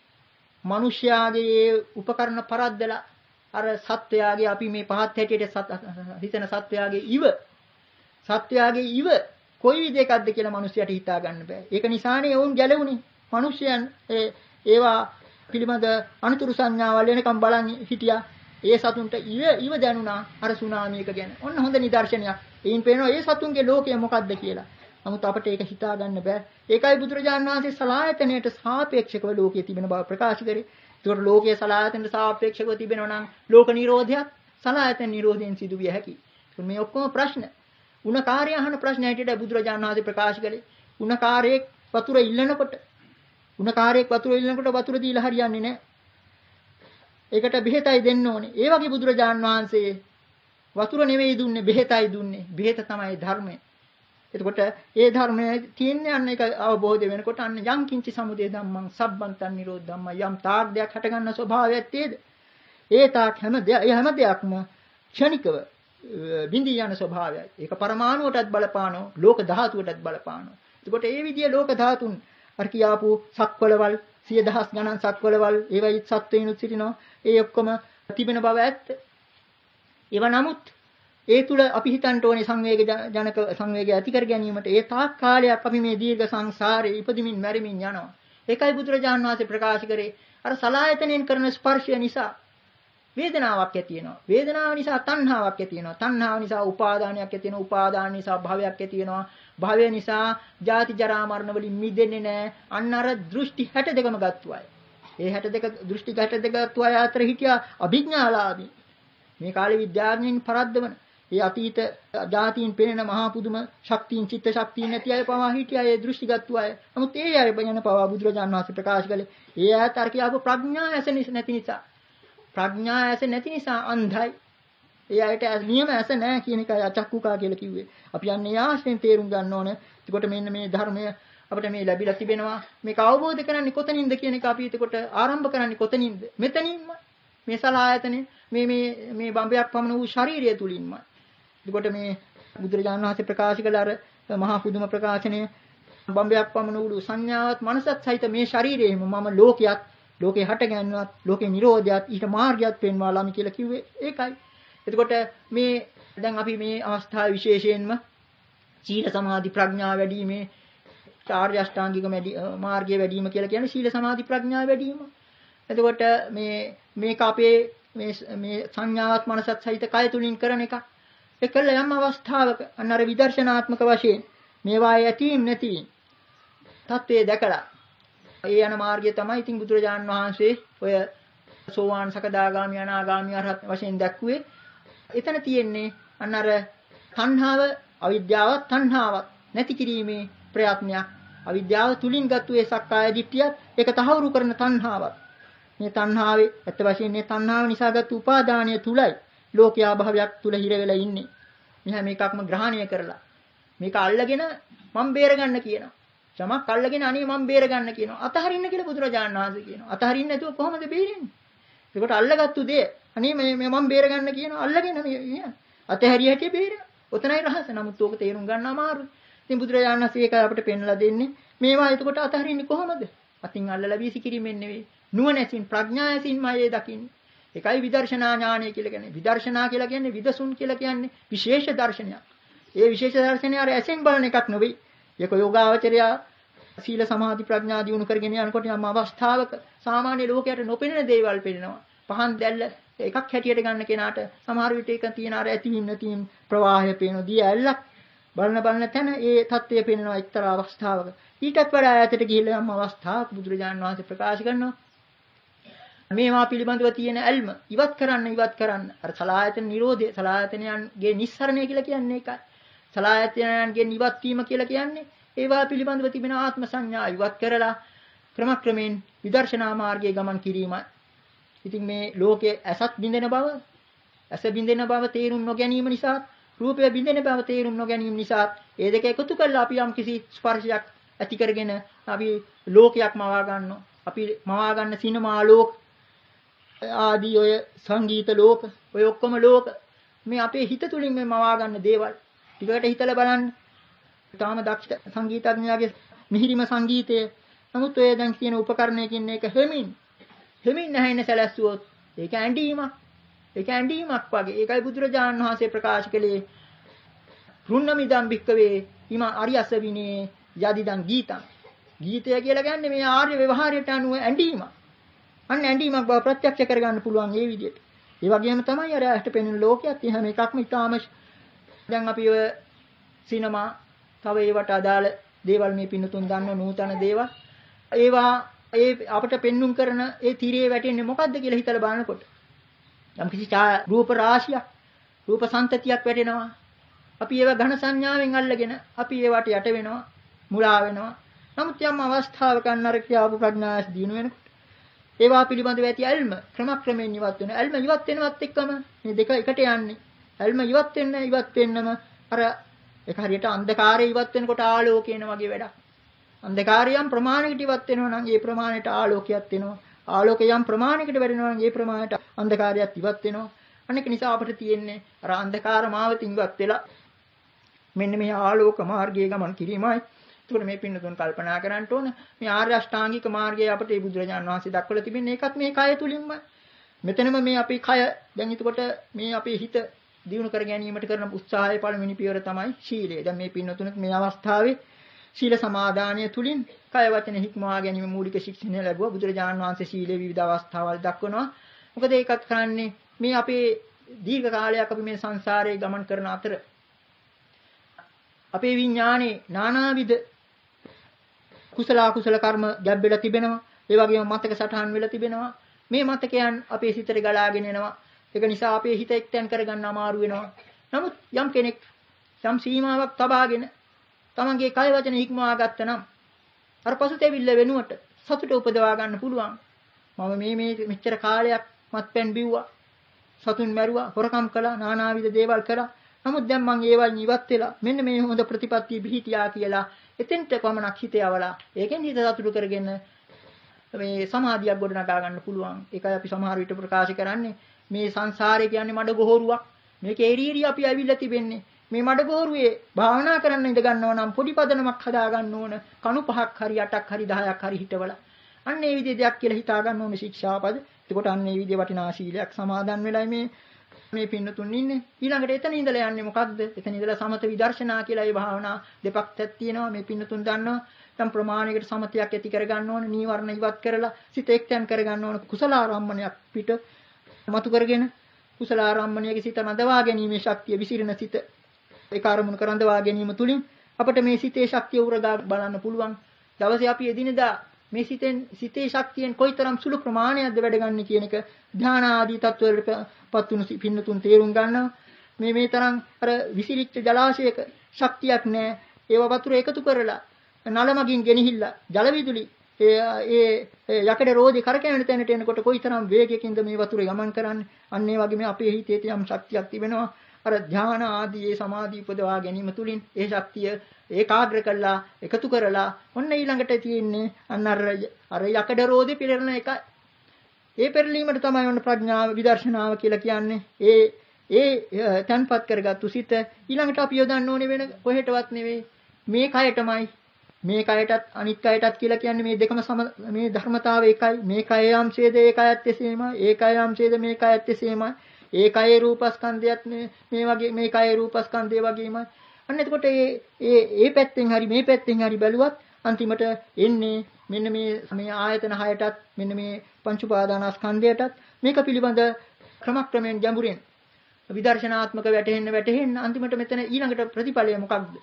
මිනිස්යාගේ උපකරණ පරද්දලා අර සත්වයාගේ අපි මේ පහත් හැටියට හිතන සත්වයාගේ ඉව සත්වයාගේ ඉව කොයි විදිහකද්ද කියලා මිනිස්සුන්ට හිතා ගන්න බෑ. ඒක නිසානේ වුන් ගැලවුනේ. මිනිස්යන් ඒ ඒවා පිළිබඳ අනුතුරු සංඥාවල් වෙනකම් බලන් හිටියා. ඒ සතුන්ට ඉව ඉව දැනුණා අර සුනාමියක ගැන. ඔන්න හොඳ නිදර්ශනයක්. එයින් පේනවා ඒ සතුන්ගේ ලෝකය මොකද්ද කියලා. නමුත් අපිට ඒක හිතා ගන්න බෑ. ඒකයි බුදුරජාණන් වහන්සේ සලායතනයට සාපේක්ෂව ලෝකයේ තිබෙන බව ප්‍රකාශ කරේ. ඒකට ලෝකයේ සලායතනට සාපේක්ෂව තිබෙනවා නම් ලෝක නිරෝධයක් සලායතන නිරෝධයෙන් සිදු විය හැකියි. මේ ඔක්කොම ප්‍රශ්න උණකාරය අහන ප්‍රශ්න හැටියට බුදුරජාණන් වහන්සේ ප්‍රකාශ කළේ. උණකාරයේ වතුර ඉල්ලනකොට උණකාරයේ වතුර ඉල්ලනකොට වතුර දීලා හරියන්නේ නැහැ. ඒකට බෙහෙතයි දෙන්න ඕනේ. ඒ වගේ බුදුරජාණන් වහන්සේ වතුර නෙවෙයි දුන්නේ බෙහෙතයි දුන්නේ. බෙහෙත තමයි ධර්මය. එතකොට ඒ ධර්මයේ තියෙන අන්න එක අවබෝධ වෙනකොට අන්න යම් කිංචි සමුදය ධම්මං සබ්බන්තං නිරෝධ ධම්ම යම් තාක් දෙයක් හට ගන්න ස්වභාවයක් තියෙද ඒ තාක් හැම දෙයක් ඒ හැම දෙයක්ම ක්ෂණිකව බිඳී යන ස්වභාවයයි. ඒක පරමාණුවටත් බලපානෝ ලෝක ධාතුවටත් බලපානෝ. එතකොට ඒ විදිහේ ලෝක ධාතුන් අර කියාපු සක්වලවල් සිය දහස් ගණන් සක්වලවල් ඒවයි සත්වයිනුත් සිටිනවා. ඒ ඔක්කොම තිබෙන බව ඇත්ත. ඒවා නමුත් ඒ තුල අපි හිතන්න ඕනේ සංවේග ජනක සංවේගය ඇති කර ගැනීමට ඒ තාක් කාලයක් අපි මේ දීර්ඝ සංසාරේ ඉපදෙමින් මැරෙමින් යනවා. ඒකයි බුදුරජාණන් වහන්සේ ප්‍රකාශ කරේ අර සලායතනෙන් කරන ස්පර්ශය නිසා වේදනාවක් ඇති වෙනවා. වේදනාව නිසා තණ්හාවක් ඇති වෙනවා. තණ්හාව නිසා උපාදානයක් ඇති වෙනවා. උපාදාන නිසා භවයක් ඇති වෙනවා. භවය නිසා ජාති ජරා මරණ වලින් මිදෙන්නේ නැහැ. අන්න අර දෘෂ්ටි හැට දෙකම ගත්තු අය. ඒ හැට දෙක දෘෂ්ටි හැට දෙක ගත්තු අය අතර හිටියා අභිඥාලාභී. මේ කාලේ විද්‍යාඥයින් පරද්දවන ඒ අතීත ජාතීන් පෙනෙන මහා පුදුම ශක්තියින් චිත්ත ශක්තියින් නැති අය පවා හිටියා ඒ දෘෂ්ටිගත්තු අය. නමුත් ඒ අය බයන පවා බුදුරජාණන් වහන්සේ ප්‍රකාශ කළේ ඒ අය තර්කයාව ප්‍රඥා ඇස නැති නිසා ප්‍රඥා ඇස නැති නිසා අන්ධයි. ඒ අයට නියම ඇස නැහැ කියන එකයි අචක්කුකා කියලා කිව්වේ. අපි යන්නේ ආශ්‍රයෙන් තේරුම් ගන්න ඕන. එතකොට මෙන්න මේ ධර්මය අපිට මේ ලැබිලා තිබෙනවා. මේක අවබෝධ කරන්නේ කොතනින්ද කියන එක අපි එතකොට ආරම්භ කරන්නේ කොතනින්ද? මෙතනින්ම. මේ සලආයතනේ මේ මේ මේ බඹයක් පමණ වූ ශාරීරිය තුලින්මයි. එතකොට මේ බුදුරජාණන් වහන්සේ ප්‍රකාශ කළ අර මහා පුදුම ප්‍රකාශනය බඹයක් පමණ වූ සංඥාවත් මනසත් සහිත මේ ශරීරයේම මම ලෝකයක් ලෝකේ හට ගැන්වත් ලෝකේ නිරෝධයත් ඊට මාර්ගයත් පෙන්වා ළමි කියලා කිව්වේ ඒකයි. එතකොට මේ දැන් අපි මේ අවස්ථාවේ විශේෂයෙන්ම සීල සමාධි ප්‍රඥා වැඩිීමේ චාර්ය අෂ්ටාංගික මාර්ගයේ වැඩිම කියලා කියන්නේ සීල සමාධි ප්‍රඥා වැඩිම. එතකොට මේ මේක අපේ මේ මේ සංඥාවත් මනසත් සහිත කය තුලින් කරන එක. ඒකල යම් අවස්ථාවක අන්නර විදර්ශනාත්මක වශයෙන් මේවායේ ඇතීම් නැතිවීම තත්ත්වයේ දැකලා ඒ යන මාර්ගය තමයි ඉතින් බුදුරජාන් වහන්සේ ඔය සෝවාන් සකදාගාමි අනාගාමි අරහත් වශයෙන් දැක්ුවේ. එතන තියෙන්නේ අන්නර තණ්හාව අවිද්‍යාවත් තණ්හාවත් නැති කිරීමේ ප්‍රයත්නයක්. අවිද්‍යාව තුලින් ගත්තු ඒ සක්කාය දිට්ඨියත් ඒක තහවුරු කරන තණ්හාවක්. මේ තණ්හාවේ ඇත්ත වශයෙන්ම මේ තණ්හාව නිසා ගත්තු උපාදානය තුලයි ලෝකයා භාවයක් තුල හිර වෙලා ඉන්නේ. මෙහා මේකක්ම ග්‍රහණය කරලා මේක අල්ලගෙන මම බේර ගන්න කියනවා. යමක් අල්ලගෙන අනේ මම බේර ගන්න කියනවා. අතහරින්න කියලා බුදුරජාණන් වහන්සේ කියනවා. අතහරින්න නැතුව කොහොමද බේරෙන්නේ? ඒකට අල්ලගත්තු දේ අනේ මේ මම බේර ගන්න කියනවා. අල්ලගෙන මේ අතහැරිය හැටි බේරෙනවා. ඔතනයි රහස. නමුත් ඕක තේරුම් ගන්න අමාරුයි. ඉතින් බුදුරජාණන් වහන්සේ ඒක අපිට පෙන්වලා දෙන්නේ. මේවා එතකොට අතහරින්නේ කොහොමද? අතින් අල්ලලා වීසි කිරීමෙන් නෙවෙයි. නුවණැසින් ප්‍රඥායසින්මයි ඒ දකින්නේ. ඒකයි විදර්ශනා ඥානය කියලා කියන්නේ. විදර්ශනා කියලා කියන්නේ විදසුන් කියලා කියන්නේ විශේෂ දර්ශනයක්. ඒ විශේෂ දර්ශනය අර ඇසෙන් බලන එකක් නෙවෙයි. ඒක යෝගාවචරය සීල සමාධි ප්‍රඥා දියුණු කරගෙන යනකොට යම් අවස්ථාවක සාමාන්‍ය ලෝකයට නොපෙනෙන දේවල් පෙනෙනවා. පහන් දැල්ල එකක් හැටියට ගන්න කෙනාට සමහර විට ඒක තියෙන අර ඇතිවීම නැතිවීම ප්‍රවාහය පේනවා. දී ඇල්ලක් බලන බලන තැන ඒ தත්ත්වය පෙනෙනවා එක්තරා අවස්ථාවක. ඊටත් වඩා ඈතට ගිහිල්ලා යම් අවස්ථාවක බුදුරජාණන් වහන්සේ ප්‍රකාශ කරනවා මේවා පිළිබඳව තියෙන ඇල්ම ඉවත් කරන්න ඉවත් කරන්න. අර සලායතන නිරෝධය සලායතනයන්ගේ නිස්සරණය කියලා කියන්නේ ඒකයි. සලායතනයන්ගේ නිවත් වීම කියලා කියන්නේ ඒවා පිළිබඳව තිබෙන ආත්ම සංඥා ඉවත් කරලා ක්‍රමක්‍රමයෙන් විදර්ශනා මාර්ගයේ ගමන් කිරීමයි. ඉතින් මේ ලෝකයේ ඇසත් බින්දෙන බව, ඇස බින්දෙන බව තේරුම් නොගැනීම නිසා, රූපය බින්දෙන බව තේරුම් නොගැනීම නිසා, ඒ දෙක එකතු කරලා අපි යම් කිසි ස්පර්ශයක් ඇති කරගෙන අපි ලෝකයක් මවා ගන්නවා. අපි මවා ගන්න සිනමා ලෝක ආදී ඔය සංගීත ලෝක, ඔය ඔක්කොම ලෝක මේ අපේ හිත තුලින් මේ මවා ගන්න දේවල්. ටිකට හිතලා බලන්න. තාම දක්ෂ සංගීතඥයාගේ මිහිරිම සංගීතය. නමුත් ඔය දැන් කියන උපකරණයකින් එක හැමින් හැමින් නැහැින සැලැස්සුවොත් ඒක ඇඬීමක්. ඒක ඇඬීමක් වගේ. ඒකයි බුදුරජාණන් වහන්සේ ප්‍රකාශ කළේ රුන්නමිදම් භික්කවේ හිම අරියස විනේ යදිදන් ගීතං. ගීතය කියලා කියන්නේ මේ ආර්ය ව්‍යවහාරයට අනුව ඇඬීමක්. අන්න ඇඬීමක් බව ප්‍රත්‍යක්ෂ කරගන්න පුළුවන් මේ විදිහට. ඒ වගේම තමයි අර ඇහැට පෙනෙන ලෝකයක් එහෙම එකක්ම ඊටාම දැන් අපි ඔය සිනමා තව ඒවට අදාළ දේවල් මේ පින්නතුන් දන්න නූතන දේවල් ඒවා ඒ අපට පෙන්눔 කරන ඒ තීරයේ වැටෙන්නේ මොකද්ද කියලා හිතලා බලනකොට යම් කිසි රූප රාශියක් රූප සංතතියක් වැටෙනවා. අපි ඒවා ඝන සංඥාවෙන් අල්ලගෙන අපි ඒවට යට වෙනවා මුලා වෙනවා. නමුත් යම් අවස්ථාවක අන්නර කියාපු ප්‍රඥාස් දිනු වෙනකොට ඒවා පිළිබඳව ඇති ඇල්ම ක්‍රමක්‍රමයෙන් ඉවත් වෙනවා. ඇල්ම ඉවත් වෙනවත් එක්කම මේ දෙක එකට යන්නේ. ඇල්ම ඉවත් වෙන්න ඉවත් වෙන්නම අර ඒක හරියට අන්ධකාරය ඉවත් වෙනකොට ආලෝකයන වගේ වැඩක්. අන්ධකාරයම් ප්‍රමාණයකට ඉවත් වෙනවා නම් ඒ ප්‍රමාණයට ආලෝකයක් වෙනවා. ආලෝකයම් ප්‍රමාණයකට වැඩෙනවා නම් ඒ ප්‍රමාණයට අන්ධකාරයත් ඉවත් වෙනවා. අනෙක නිසා අපිට තියෙන්නේ අර අන්ධකාර මාවතින් ඉවත් වෙලා මෙන්න මේ ආලෝක මාර්ගයේ ගමන් කිරීමයි. ඒකට මේ පින්නතුන් කල්පනා කරන්න ඕන මේ ආර්ය අෂ්ටාංගික මාර්ගය අපිට මේ බුදුරජාණන් වහන්සේ දක්වලා තිබෙන්නේ ඒකත් මේ කය තුලින්ම. මෙතනම මේ අපේ කය දැන් එතකොට මේ අපේ හිත දියුණු කර ගැනීමට කරන උත්සාහයේ පළවෙනි පියවර තමයි ශීලය. දැන් මේ පින්නතුනත් මේ අවස්ථාවේ ශීල සමාදානය තුලින් කය වචන හික්මවා ගැනීම මූලික ශික්ෂණය ලැබුවා. බුදුරජාණන් වහන්සේ ශීලයේ විවිධ අවස්ථාවල් දක්වනවා. මොකද ඒකත් කරන්නේ මේ අපේ දීර්ඝ කාලයක් අපි මේ සංසාරයේ ගමන් කරන අතර අපේ විඥානේ නානාවිද කුසල අකුසල කර්ම ගැබ්බෙලා තිබෙනවා. ඒ වගේම මතක සටහන් වෙලා තිබෙනවා. මේ මතකයන් අපේ සිතට ගලාගෙන එනවා. ඒක නිසා අපේ හිත එක්තෙන් කරගන්න අමාරු වෙනවා. නමුත් යම් කෙනෙක් යම් සීමාවක් තබාගෙන තමන්ගේ කය වචන හික්මවා ගත්තනම් අර පසුතැවිල්ල වෙනුවට සතුට උපදවා ගන්න පුළුවන්. මම මේ මේ මෙච්චර කාලයක් මත්පැන් බිව්වා. සතුන් මැරුවා, හොරකම් කළා, නානාවිද දේවල් කළා. නමුත් දැන් මම ඒවල් ඉවත් වෙලා මෙන්න මේ හොඳ ප්‍රතිපත්තිය පිහිටියා කියලා එතෙන්ට පමණක් හිත යවලා ඒකෙන් හිත සතුටු කරගෙන මේ සමාධියක් ගොඩනගා ගන්න පුළුවන්. ඒකයි අපි සමහර විට ප්‍රකාශ කරන්නේ මේ සංසාරේ කියන්නේ මඩ ගොහරුවක්. මේක එරීරි අපි ඇවිල්ලා තිබෙන්නේ. මේ මඩ ගොහරුවේ භාවනා කරන්න ඉඳ ගන්නවා නම් පොඩි පදනමක් හදා ගන්න ඕන. කණු පහක් හරි අටක් හරි දහයක් හරි හිටවලා. අන්න ඒ විදිහේ දෙයක් කියලා හිතා ගන්න ඕනේ ශික්ෂාපද. එතකොට අන්න ඒ විදිහේ වටිනා සීලයක් සමාදන් වෙලයි මේ මේ පින්නතුන් ඉන්නේ. ඊළඟට එතන ඉඳලා යන්නේ මොකද්ද? එතන ඉඳලා සමත විදර්ශනා කියලා ඒ භාවනා දෙපක්ෂයක් තියෙනවා. මේ පින්නතුන් දන්නවා. දැන් ප්‍රමාණයකට සමතයක් ඇති කර ගන්න ඕන, නීවරණ ඉවත් කරලා සිත එක්තෙන් කර ගන්න ඕන, කුසල ආරම්මණයක් පිට මතු කරගෙන කුසල ආරම්මණයගේ සිත නදවා ගැනීමේ ශක්තිය, විසිරෙන සිත ඒක ආරමුණු කරඳවා ගැනීම තුලින් අපිට මේ සිතේ ශක්තිය උරගා බලන්න පුළුවන්. දවසේ අපි එදිනදා මේ සිතෙන් සිතේ ශක්තියෙන් කොයිතරම් සුළු ප්‍රමාණයක්ද වැඩ ගන්න කියන එක ධානා ආදී තත්වවලටපත් වුණු පින්නතුන් තේරුම් ගන්නවා. මේ මේ තරම් අර විසිරිච්ච ජලාශයක ශක්තියක් නැහැ. ඒව වතුර එකතු කරලා නලමගින් ගෙනහිල්ලා ජල විදුලි ඒ ඒ යකඩ රෝදේ කරකැවෙන තැනට එනකොට කොයිතරම් වේගයකින්ද මේ වතුර ගමන් කරන්නේ. අන්න ඒ වගේ මේ අපේ හිතේ යම් ශක්තියක් තිබෙනවා. අර ධාන ආදී ඒ සමාධි උපදවා ගැනීම තුලින් ඒ ශක්තිය ඒකාග්‍ර කළා එකතු කරලා ඔන්න ඊළඟට තියෙන්නේ අන්න අර අර යකඩ රෝදේ පිරෙන එක. ඒ පෙරලීමට තමයි ඔන්න ප්‍රඥාව විදර්ශනාව කියලා කියන්නේ. ඒ ඒ තන්පත් කරගත්තු සිත ඊළඟට අපි යොදන්න ඕනේ වෙන කොහෙටවත් නෙවෙයි මේ කයටමයි. මේ කයටත් අනිත් කයටත් කියලා කියන්නේ මේ දෙකම සම මේ ධර්මතාවය එකයි. මේ කය යම්සේද ඒ කයත් එසේමයි. ඒ කය යම්සේද මේ කයත් එසේමයි. ඒ කයේ රූපස්කන්ධයත් මේ වගේ මේ කයේ රූපස්කන්ධය වගේමයි. අන්න එතකොට මේ ඒ ඒ පැත්තෙන් හරි මේ පැත්තෙන් හරි බැලුවත් අන්තිමට එන්නේ මෙන්න මේ මේ ආයතන හයටත් මෙන්න මේ පංච උපාදානස්කන්ධයටත් මේක පිළිබඳ ක්‍රමක්‍රමයෙන් ගැඹුරින් විදර්ශනාත්මක වැටෙන්න වැටෙන්න අන්තිමට මෙතන ඊළඟට ප්‍රතිඵලය මොකක්ද?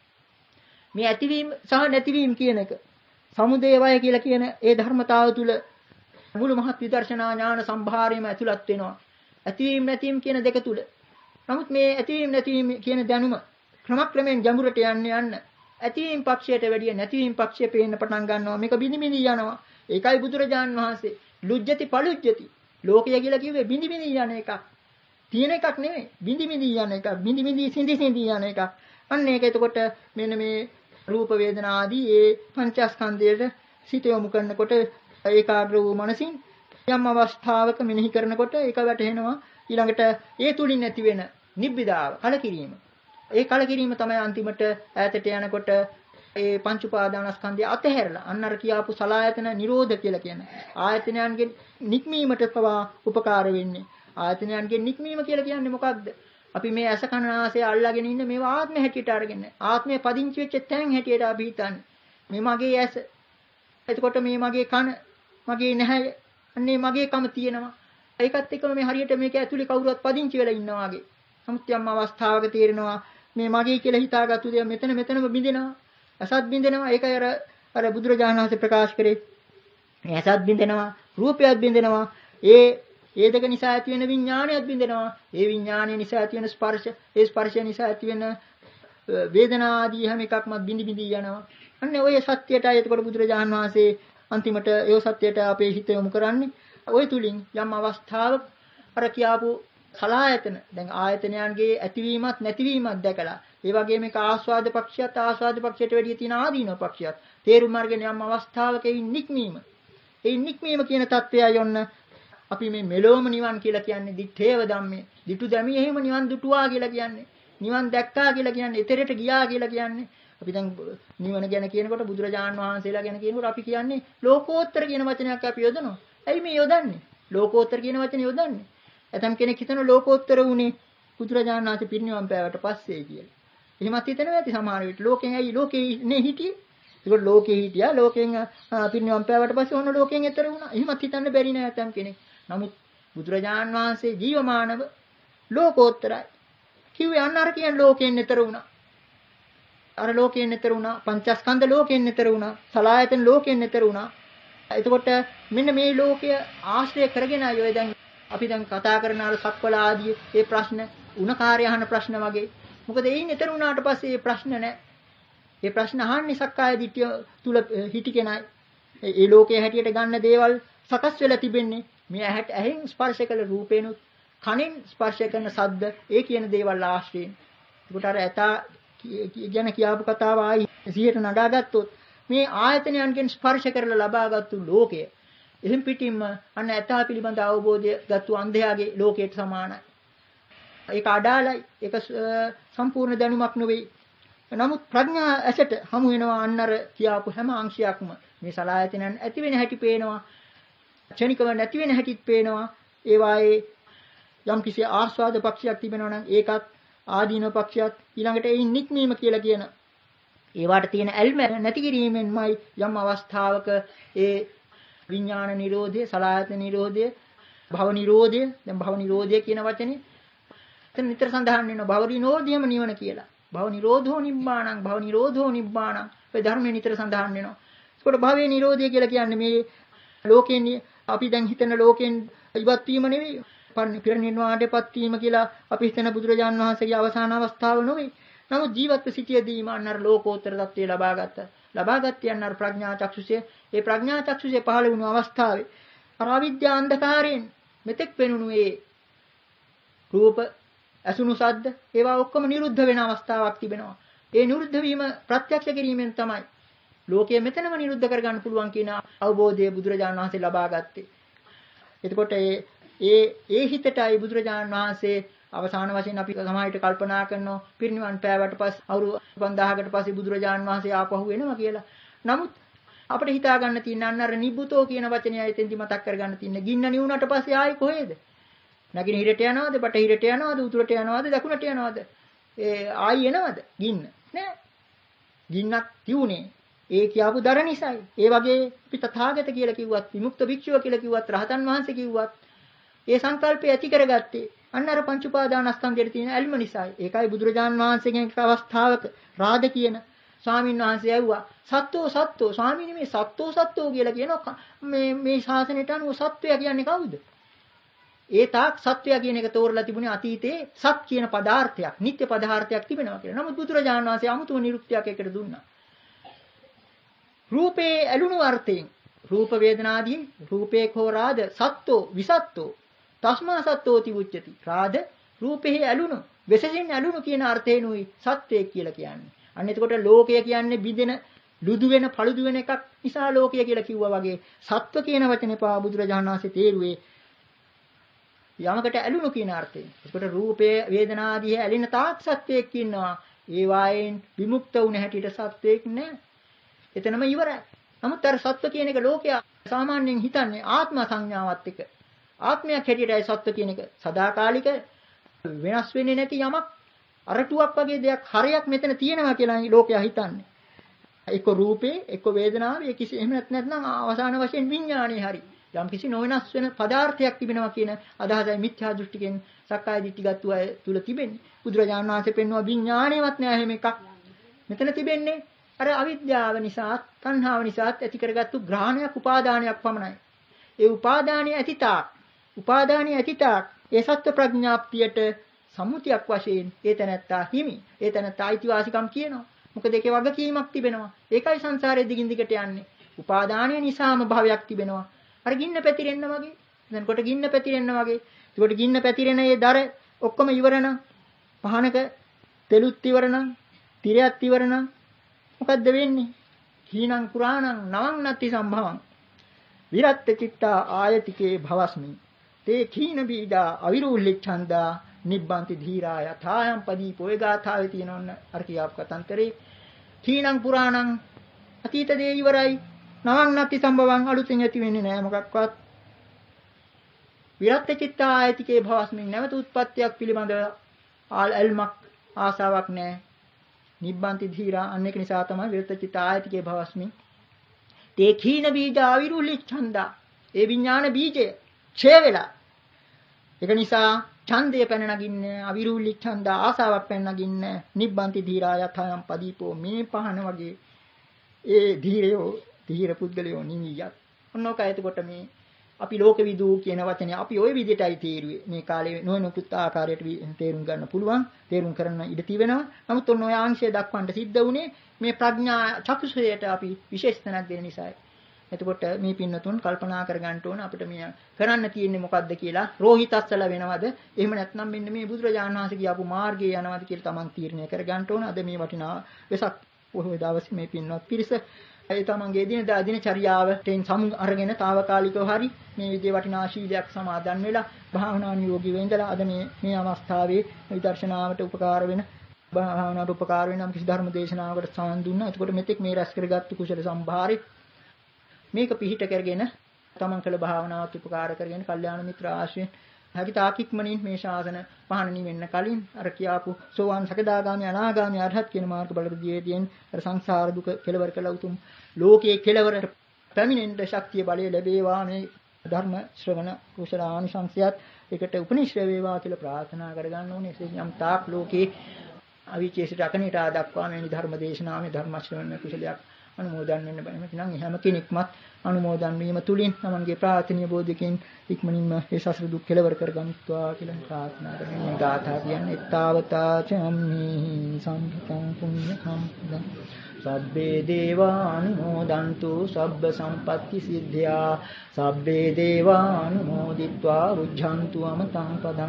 මේ ඇතිවීම සහ නැතිවීම කියන එක සමුදය වය කියලා කියන ඒ ධර්මතාව තුල මුළු මහත් විදර්ශනා ඥාන සම්භාරයම ඇතුළත් වෙනවා. ඇතිවීම නැතිවීම කියන දෙක තුල. නමුත් මේ ඇතිවීම නැතිවීම කියන දැනුම ක්‍රමක්‍රමයෙන් ගැඹුරට යන්න යන්න ඇතිවීම පක්ෂයට වැඩිය නැතිවීම පක්ෂය පේන්න පටන් ගන්නවා. මේක බිනි බිනි යනවා. ඒකයි බුදුරජාන් වහන්සේ ලුජ්ජති පලුජ්ජති ලෝකය කියලා කිව්වේ බිනි බිනි යන එකක්. තියෙන එකක් නෙමෙයි. බිනි බිනි යන එකක්. බිනි බිනි සිඳි සිඳි යන එකක්. අන්න ඒක එතකොට මෙන්න මේ රූප වේදනා ආදී ඒ පංචස්කන්ධයට සිත යොමු කරනකොට ඒකාග්‍ර වූ මනසින් යම් අවස්ථාවක මෙනෙහි කරනකොට ඒක වැටහෙනවා. ඊළඟට ඒ තුලින් ඇති වෙන නිබ්බිදාව කලකිරීම. ඒ කලකිරීම තමයි අන්තිමට ඈතට යනකොට ඒ පංච උපාදානස්කන්ධය අතහැරලා අන්න අර කියාපු සලායතන නිරෝධ කියලා කියන්නේ. ආයතනයන්ගෙන් නික්මීමට පවා උපකාර වෙන්නේ. ආයතනයන්ගෙන් නික්මීම කියලා කියන්නේ මොකක්ද? අපි මේ ඇස කන නාසය අල්ලාගෙන ඉන්න මේවා ආත්මය හැටියට අරගෙන ආත්මය පදිංචි වෙච්ච තැන් හැටියට අපි හිතන්නේ. මේ මගේ ඇස. එතකොට මේ මගේ කන, මගේ නැහැ. අන්නේ මගේ කම තියෙනවා. ඒකත් එක්කම මේ හරියට මේක ඇතුලේ කවුරුවත් පදිංචි වෙලා ඉන්නවා වගේ. නමුත් යම් අවස්ථාවක තේරෙනවා මේ මගේ කියලා හිතාගත්තු දේ මෙතන මෙතනම බිඳෙනවා. අසත් බිඳෙනවා. ඒකයි අර අර බුදුරජාණන් වහන්සේ ප්‍රකාශ කරේ. මේ අසත් බිඳෙනවා, රූපයත් බිඳෙනවා. ඒ ඒ දෙක නිසා ඇති වෙන විඥානයත් බිඳෙනවා. ඒ විඥානය නිසා ඇති වෙන ස්පර්ශ, ඒ ස්පර්ශය නිසා ඇති වෙන වේදනා ආදී හැම එකක්ම බිඳි බිඳි යනවා. අන්න ඔය සත්‍යයටයි එතකොට බුදුරජාණන් වහන්සේ අන්තිමට ඒ සත්‍යයට අපේ හිත යොමු කරන්නේ. ওই තුලින් යම් අවස්ථාවක අර කියාපු සලායතන දැන් ආයතනයන්ගේ ඇතිවීමත් නැතිවීමත් දැකලා ඒ වගේම මේක ආස්වාද පක්ෂයත් ආස්වාද පක්ෂයට වැඩිය තියෙන ආදීනව පක්ෂයත් තේරුම් අරගෙන යම් අවස්ථාවක ඒ නික්මීම ඒ නික්මීම කියන தත්වයයි ඔන්න අපි මේ මෙලොවම නිවන් කියලා කියන්නේ දිත්තේව ධම්මේ දිටු දැමි එහෙම නිවන් දුටුවා කියලා කියන්නේ නිවන් දැක්කා කියලා කියන්නේ ඊතරයට ගියා කියලා කියන්නේ අපි දැන් නිවන ගැන කියනකොට බුදුරජාණන් වහන්සේලා ගැන කියනකොට අපි කියන්නේ ලෝකෝත්තර කියන වචනයක් අපි යොදනවා. ඇයි මේ යොදන්නේ? ලෝකෝත්තර කියන වචනේ යොදන්නේ. ඇතම් කෙනෙක් හිතන ලෝකෝත්තර වුණේ බුදුරජාණන් වහන්සේ පිරිනිවන් පෑවට පස්සේ කියලා. එහෙමත් හිතනවා ඇති සමහර විට. ලෝකෙන් ඇයි ලෝකේ නේ හිටියේ? ඒකට ලෝකේ හිටියා. ලෝකෙන් පිරිනිවන් පෑවට පස්සේ ඔන්න ලෝකෙන් එතර වුණා. එහෙමත් හිතන්න බැරි නෑ ඇතම් කෙනෙක්. නමුත් බුදුරජාණන් වහන්සේ ජීවමානව ලෝකෝත්තරයි. කිව්වේ අන්න අර කියන ලෝකෙන් එතර වුණා. අර ලෝකයෙන් එතර වුණා. පංචස්කන්ධ ලෝකයෙන් එතර වුණා. සලායතන ලෝකයෙන් එතර වුණා. එතකොට මෙන්න මේ ලෝකය ආශ්‍රය කරගෙන අය දැන් අපි දැන් කතා කරන අර සක්වල ආදී මේ ප්‍රශ්න උණකාරය අහන ප්‍රශ්න වගේ. මොකද එයින් එතර වුණාට පස්සේ මේ ප්‍රශ්න නැහැ. මේ ප්‍රශ්න අහන්නේ සක්කාය දිට්ඨිය තුල හිටි කෙනයි. ඒ ලෝකයේ හැටියට ගන්න දේවල් සකස් වෙලා තිබෙන්නේ මේ ඇහැට ඇහෙන් ස්පර්ශ කළ රූපේනුත් කනෙන් ස්පර්ශ කරන ශබ්ද ඒ කියන දේවල් ආශ්‍රයෙන්. ඒකට අර ඇතා ගැන කියාපු කතාව ආයි සිහියට නගාගත්තොත් මේ ආයතනයන්ගෙන් ස්පර්ශ කරලා ලබාගත්තු ලෝකය එහෙන් පිටින්ම අන්න ඇතා පිළිබඳ අවබෝධය ගත්තු අන්ධයාගේ ලෝකයට සමානයි. ඒක අඩාලයි. ඒක සම්පූර්ණ දැනුමක් නෙවෙයි. නමුත් ප්‍රඥා ඇසට හමු වෙනවා අන්නර කියාපු හැම අංශයක්ම මේ සලායතනයන් ඇති වෙන හැටි පේනවා. ක්ෂණිකව නැති වෙන හැටිත් පේනවා. ඒ වායේ යම් කිසි ආස්වාද පක්ෂයක් තිබෙනවා නම් ඒකත් ආදීන පක්ෂයක් ඊළඟට ඒ නික්මීම කියලා කියන ඒවට තියෙන ඇල්ම නැති කිරීමෙන්මයි යම් අවස්ථාවක ඒ විඥාන නිරෝධය, සලආයතන නිරෝධය, භව නිරෝධය, දැන් භව නිරෝධය කියන වචනේ එතන නිතර සඳහන් වෙනවා භව නිරෝධයම නිවන කියලා. භව නිරෝධෝ නිබ්බාණං, භව නිරෝධෝ නිබ්බාණං. ඔය ධර්මයේ නිතර සඳහන් වෙනවා. ඒකට භවයේ නිරෝධය කියලා කියන්නේ මේ ලෝකෙන් අපි දැන් හිතන ලෝකෙන් ඉවත් වීම නෙවෙයි. පිරිනිර්වාණයටපත් වීම කියලා අපි හිතන බුදුරජාන් වහන්සේගේ අවසාන අවස්ථාව නෙවෙයි. නමුත් ජීවත්ව සිටියදීම අන්නර ලෝකෝත්තර தත්ත්වය ලබා ගත්තා. ලබා ගත්තේ අන්නර ප්‍රඥා චක්ෂුෂය. ඒ ප්‍රඥා චක්ෂුෂය පහළ වුණු අවස්ථාවේ අර අවිද්‍යා අන්ධකාරයෙන් මෙතෙක් වෙනුණු ඒ රූප, අසුණු සද්ද ඒවා ඔක්කොම නිරුද්ධ වෙන අවස්ථාවක් තිබෙනවා. ඒ නිරුද්ධ වීම ප්‍රත්‍යක්ෂ කිරීමෙන් තමයි ලෝකය මෙතනම නිරුද්ධ කරගන්න පුළුවන් කියන අවබෝධය බුදුරජාණන් වහන්සේ ලබා ගත්තේ. එතකොට ඒ ඒ ඒ හිතටයි බුදුරජාණන් වහන්සේ අවසාන වශයෙන් අපි සමාහිත කල්පනා කරනවා පිරිනිවන් පෑවට පස්සේ අවුරුදු පන්දාහකට පස්සේ බුදුරජාණන් වහන්සේ ආපහු වෙනවා කියලා. නමුත් අපිට හිතා ගන්න තියෙන අන්නර නිබ්බුතෝ කියන වචනය එතෙන්දි මතක් කරගන්න තියෙන. ගින්න නිවුනට පස්සේ ආයි කොහෙද? නැගිනහිරට යනවද, බටහිරට යනවද, උතුරට යනවද, දකුණට යනවද? ඒ ආයි එනවද? ගින්න. නෑ. ගින්නක් තියුනේ ඒ කියාපු දර නිසායි. ඒ වගේ අපි තථාගත කියලා කිව්වත්, විමුක්ත භික්ෂුව කියලා කිව්වත්, රහතන් වහන්සේ කිව්වත් ඒ සංකල්පය ඇති කරගත්තේ අන්න අර පංච උපාදානස්කන්ධයේ තියෙන ඇල්ම නිසායි. ඒකයි බුදුරජාන් වහන්සේගෙන් එක් අවස්ථාවක රාද කියන ස්වාමීන් වහන්සේ ඇහුවා සත්වෝ සත්වෝ ස්වාමීනි මේ සත්වෝ සත්වෝ කියලා කියනවා මේ මේ ශාසනයට අනුව සත්වයා කියන්නේ කවුද? ඒ තාක් සත්වයා කියන එක තෝරලා තිබුණේ අතීතයේ සත් කියන පදාර්ථයක්, නිත්‍ය පදාර්ථයක් තිබෙනවා කියලා. නමුත් බුදුරජාන් වහන්සේ අමුතුම නිරුක්තියක් එකට දුන්නා. රූපේ ඇලුණු අර්ථයෙන් රූප වේදනාදී රූපේ කෝ රාද සත්වෝ විසත්වෝ තස්මා සත්වෝති උච්චති. රාද රූපෙහි ඇලුණු වෙසසින් ඇලුණු කියන අර්ථේනුයි සත්වයක් කියලා කියන්නේ. අන්න එතකොට ලෝකය කියන්නේ බිඳෙන ලුදු වෙන පළුදු වෙන එකක් නිසා ලෝකය කියලා කිව්වා වගේ සත්ව කියන වචනේ පා බුදුරජාණන් වහන්සේ තේරුවේ යමකට ඇලුණු කියන අර්ථයෙන්. එතකොට රූපේ වේදනාදී ඇලෙන තාක් සත්වයක් ඉන්නවා. ඒ වායෙන් විමුක්ත වුණ හැටියට සත්වයක් නැහැ. එතනම ඉවරයි. නමුත් අර සත්ව කියන එක ලෝකයා සාමාන්‍යයෙන් හිතන්නේ ආත්ම සංඥාවත් එක්ක. ආත්මයක් හැටියටයි සත්ව කියන එක සදාකාලික වෙනස් වෙන්නේ නැති යමක් අරටුවක් වගේ දෙයක් හරයක් මෙතන තියෙනවා කියලා ලෝකයා හිතන්නේ. එක්ක රූපේ, එක්ක වේදනාවේ, කිසි එහෙම නැත්නම් අවසාන වශයෙන් විඥානේ හරි. යම් කිසි නොවෙනස් වෙන පදාර්ථයක් තිබෙනවා කියන අදහසයි මිත්‍යා දෘෂ්ටිකෙන් සක්කාය දිට්ඨි ගත්තු අය තුල තිබෙන්නේ. බුදුරජාණන් වහන්සේ පෙන්වුවා විඥානේවත් නෑ එහෙම එකක්. මෙතන තිබෙන්නේ අර අවිද්‍යාව නිසා, තණ්හාව නිසා ඇති කරගත්තු ග්‍රහණයක්, උපාදානයක් පමණයි. ඒ උපාදානිය ඇතිතාක්, උපාදානිය ඇතිතාක් ඒ සත්‍ය ප්‍රඥාප්තියට සම්මුතියක් වශයෙන් ඒ තැනත්තා හිමි. ඒ තැනත්තා අයිතිවාසිකම් කියනවා. මොකද ඒකේ වගකීමක් තිබෙනවා. ඒකයි සංසාරයේ දිගින් දිගට යන්නේ. උපාදානිය නිසාම භවයක් තිබෙනවා. අර ගින්න පැතිරෙන්න වගේ. දැන්කොට ගින්න පැතිරෙන්න වගේ. ඒකට ගින්න පැතිරෙන ඒ දර ඔක්කොම ඉවර නම් පහනක තෙලුත් ඉවර නම්, තිරයත් ඉවර නම් මොකද්ද වෙන්නේ? හීනං පුරාණං නවං නත්ති සම්භවං. විරත්ත චිත්තා ආයතිකේ භවස්මි. තේ කීන බීජා අවිරුල්ලිච්ඡන්දා නිබ්බන්ති ධීරා යථායම් පදීපෝ. ඒ ගාථාවේ තියෙනවන්න අර කියාපු කතන්තරේ හීනං පුරාණං අතීත දේ ඉවරයි. නවං නත්ති සම්භවං අලුතෙන් ඇති වෙන්නේ නැහැ මොකක්වත්. විරත්ත චිත්තා ආයතිකේ භවස්මි. නැවත උත්පත්තියක් පිළිබඳව ආල්මක් ආසාවක් නැහැ. නිබ්බන්ති ධීරා අන්න ඒක නිසා තමයි විරත චිත්ත ආයතිකේ භවස්මි. තේ කීන බීජ අවිරුල්ලිච්ඡන්දා. ඒ විඥාන බීජය ඡේ වෙලා. ඒක නිසා ඡන්දය පැන නගින්නේ අවිරුල්ලිච්ඡන්දා ආසාවක් පැන නගින්නේ නිබ්බන්ති ධීරා යථායම් පදීපෝ. මේ පහන වගේ ඒ ධීරයෝ ධීර පුද්ගලයෝ නිවියත්. ඔන්නෝක එතකොට මේ අපි ලෝක විදූ කියන වචනේ අපි ওই විදිහටයි තේරුවේ. මේ කාලේ නොනොකුත් ආකාරයට තේරුම් ගන්න පුළුවන්. තේරුම් කරන්න ඉඩ තියෙනවා. නමුත් ඔන්න ඔය ආංශය දක්වන්න සිද්ධ වුණේ මේ ප්‍රඥා චක්ෂුෂයට අපි විශේෂ තැනක් දෙන නිසායි. එතකොට මේ පින්නතුන් කල්පනා කර ගන්න ඕන අපිට මේ කරන්න තියෙන්නේ මොකද්ද කියලා. රෝහිතස්සල වෙනවද? එහෙම නැත්නම් මෙන්න මේ බුදුරජාණන් වහන්සේ කියපු මාර්ගයේ යනවද කියලා Taman තීරණය කර ගන්න ඕන. අද මේ වටිනා වෙසක් පොහොය දවසේ මේ පින්වත් පිරිස ඒ තමන්ගේ දිනදා දිනචරියාවෙන් සමු අරගෙන తాවකාලිකව හරි මේ විදිහේ වටිනා ශීලයක් සමාදන් වෙලා භාවනානුයෝගී වෙඳලා අද මේ මේ අවස්ථාවේ විදර්ශනාවට උපකාර වෙන භාවනාවට උපකාර වෙන කිසි ධර්ම දේශනාවකට සාන් දුන්නා. එතකොට මෙතෙක් මේ රැස් කරගත්තු කුසල සම්භාරේ මේක පිහිට කරගෙන තමන් කළ භාවනාවත් උපකාර කරගෙන කල්යාණ මිත්‍ර ආශ්‍රයෙන් හැකි තාකික්මනින් මේ ශාසන පහන නිවෙන්න කලින් අර කියාපු සෝවාන් සකදාගාමි අනාගාමි අරහත් කියන මාර්ග බලපදියේදීන් අර සංසාර දුක කෙලවර කළ උතුම් ලෝකයේ කෙලවරට පැමිණෙන්න ශක්තිය බලය ලැබේවා. මේ ධර්ම ශ්‍රවණ කුසල ආනිසංසයත් එකට උපනිශ්‍රේ වේවා කියලා ප්‍රාර්ථනා කරගන්න ඕනේ. එසේ යම් තාක් ලෝකේ අවිචේසිත අකනිටා දක්වා මේ ධර්ම දේශනාවේ ධර්ම ශ්‍රවණ කුසලයක් අනුමෝදන් වෙන්න බෑ. එතනම් හැම කෙනෙක්මත් අනුමෝදන් වීම තුලින් තමන්ගේ ප්‍රාර්ථනීය බෝධිකින් ඉක්මනින්ම මේ සසර දුක් කෙලවර කරගන්නවා කියලා ප්‍රාර්ථනා කරගෙන මේ ගාථා කියන්නේ ඊතාවතා චම්මි සම්පතං පුඤ්ඤ සම්පදං සබ්බේ දේවානුමෝදන්තු සබ්බ සම්පත්ති සිද්ධා සබ්බේ දේවානුමෝදිत्वा රුද්ධන්තු අමතං පදං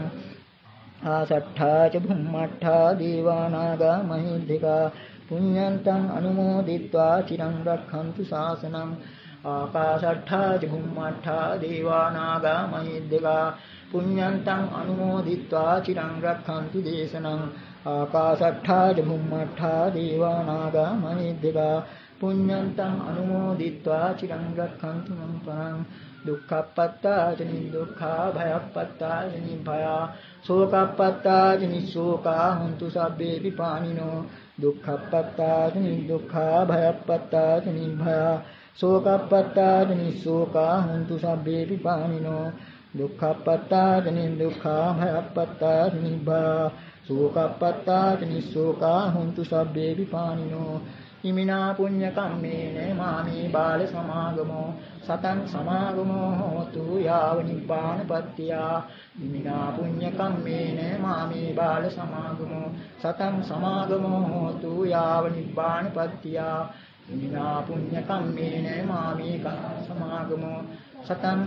ආසට්ඨා ච භුම්මට්ඨා දේවානාගා මහිද්దికා පුඤ්ඤන්තං අනුමෝදිत्वा චිරං රක්ඛන්තු ශාසනං ආකාශට්ඨා ච භුම්මට්ඨා දේවානාගා මහිද්దికා පුඤ්ඤන්තං අනුමෝදිत्वा චිරං රක්ඛන්තු දේශනං ආකාශට්ඨා ච භුම්මට්ඨා දේවානාගා මහිද්దికා පුඤ්ඤන්තං අනුමෝදිत्वा චිරං රක්ඛන්තු මං පරං දුක්ඛප්පත්තා ච නිදුක්ඛා භයප්පත්තා ච නිභයා शोकपत्ता निशोका हन्तु सब्बे विपानिनो दुःखपत्ता निदुःखा भयपत्ता निर्भया शोकपत्ता निशोका हन्तु सब्बे विपानिनो दुःखपत्ता निर्दुःखा भयपत्ता निर्भया शोकपत्ता निशोका हन्तु सब्बे विपानिनो इमिना पुण्य कम्मेन मामे बाल समागमो सतं समागमो होतु याव निब्बान पत्त्या इमिना पुण्य कम्मेन मामे बाल समागमो सतं समागमो होतु याव निब्बान पत्त्या इमिना पुण्य कम्मेन मामे समागमो सतं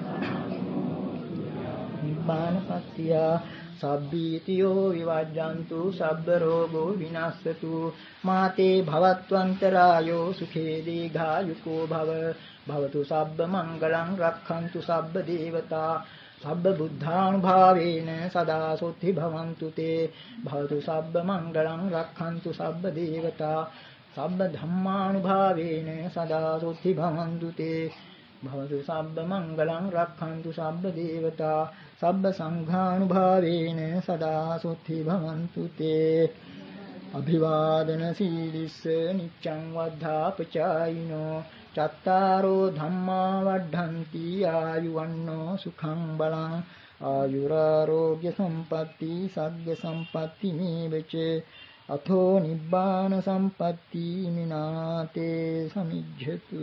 निब्बान पत्त्या सब्बीतियो विवाज्यन्तु सब्बरोगो विनाशतु माते भवत्वन्तरायो सुखे दीर्घायुको भव भवतु सब्ब मंगलं रक्षन्तु सब्ब देवता सब्ब बुद्धानुभावेन सदा सोत्थि भवन्तु ते भवतु सब्ब मंगलं रक्षन्तु सब्ब देवता सब्ब धम्मानुभावेन सदा सोत्थि भवन्तु ते भवतु सब्ब मंगलं रक्षन्तु सब्ब देवता सब्ब संघानुभावेन सदा सुत्थि भवन्तु ते अभिवादन शीलिस्स नित्यं वद्धापचायिनो चत्तारो धम्मा वड्ढन्ति आयुवन्नो सुखं बलं आयुरारोग्य संपत्ति सग्ग संपत्ति मेवच अथो निब्बान संपत्ति मिनाते समिज्जतु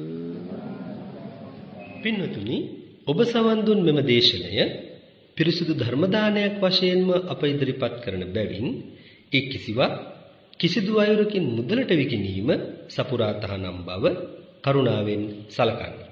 පින්වතුනි ඔබ සවන් දුන් මෙම දේශනය පිරිසුදු ධර්ම දානයක් වශයෙන්ම අප ඉදිරිපත් කරන බැවින් ඒ කිසිවක් කිසිදු අයුරකින් මුදලට විකිණීම සපුරා තහනම් බව කරුණාවෙන් සලකන්න.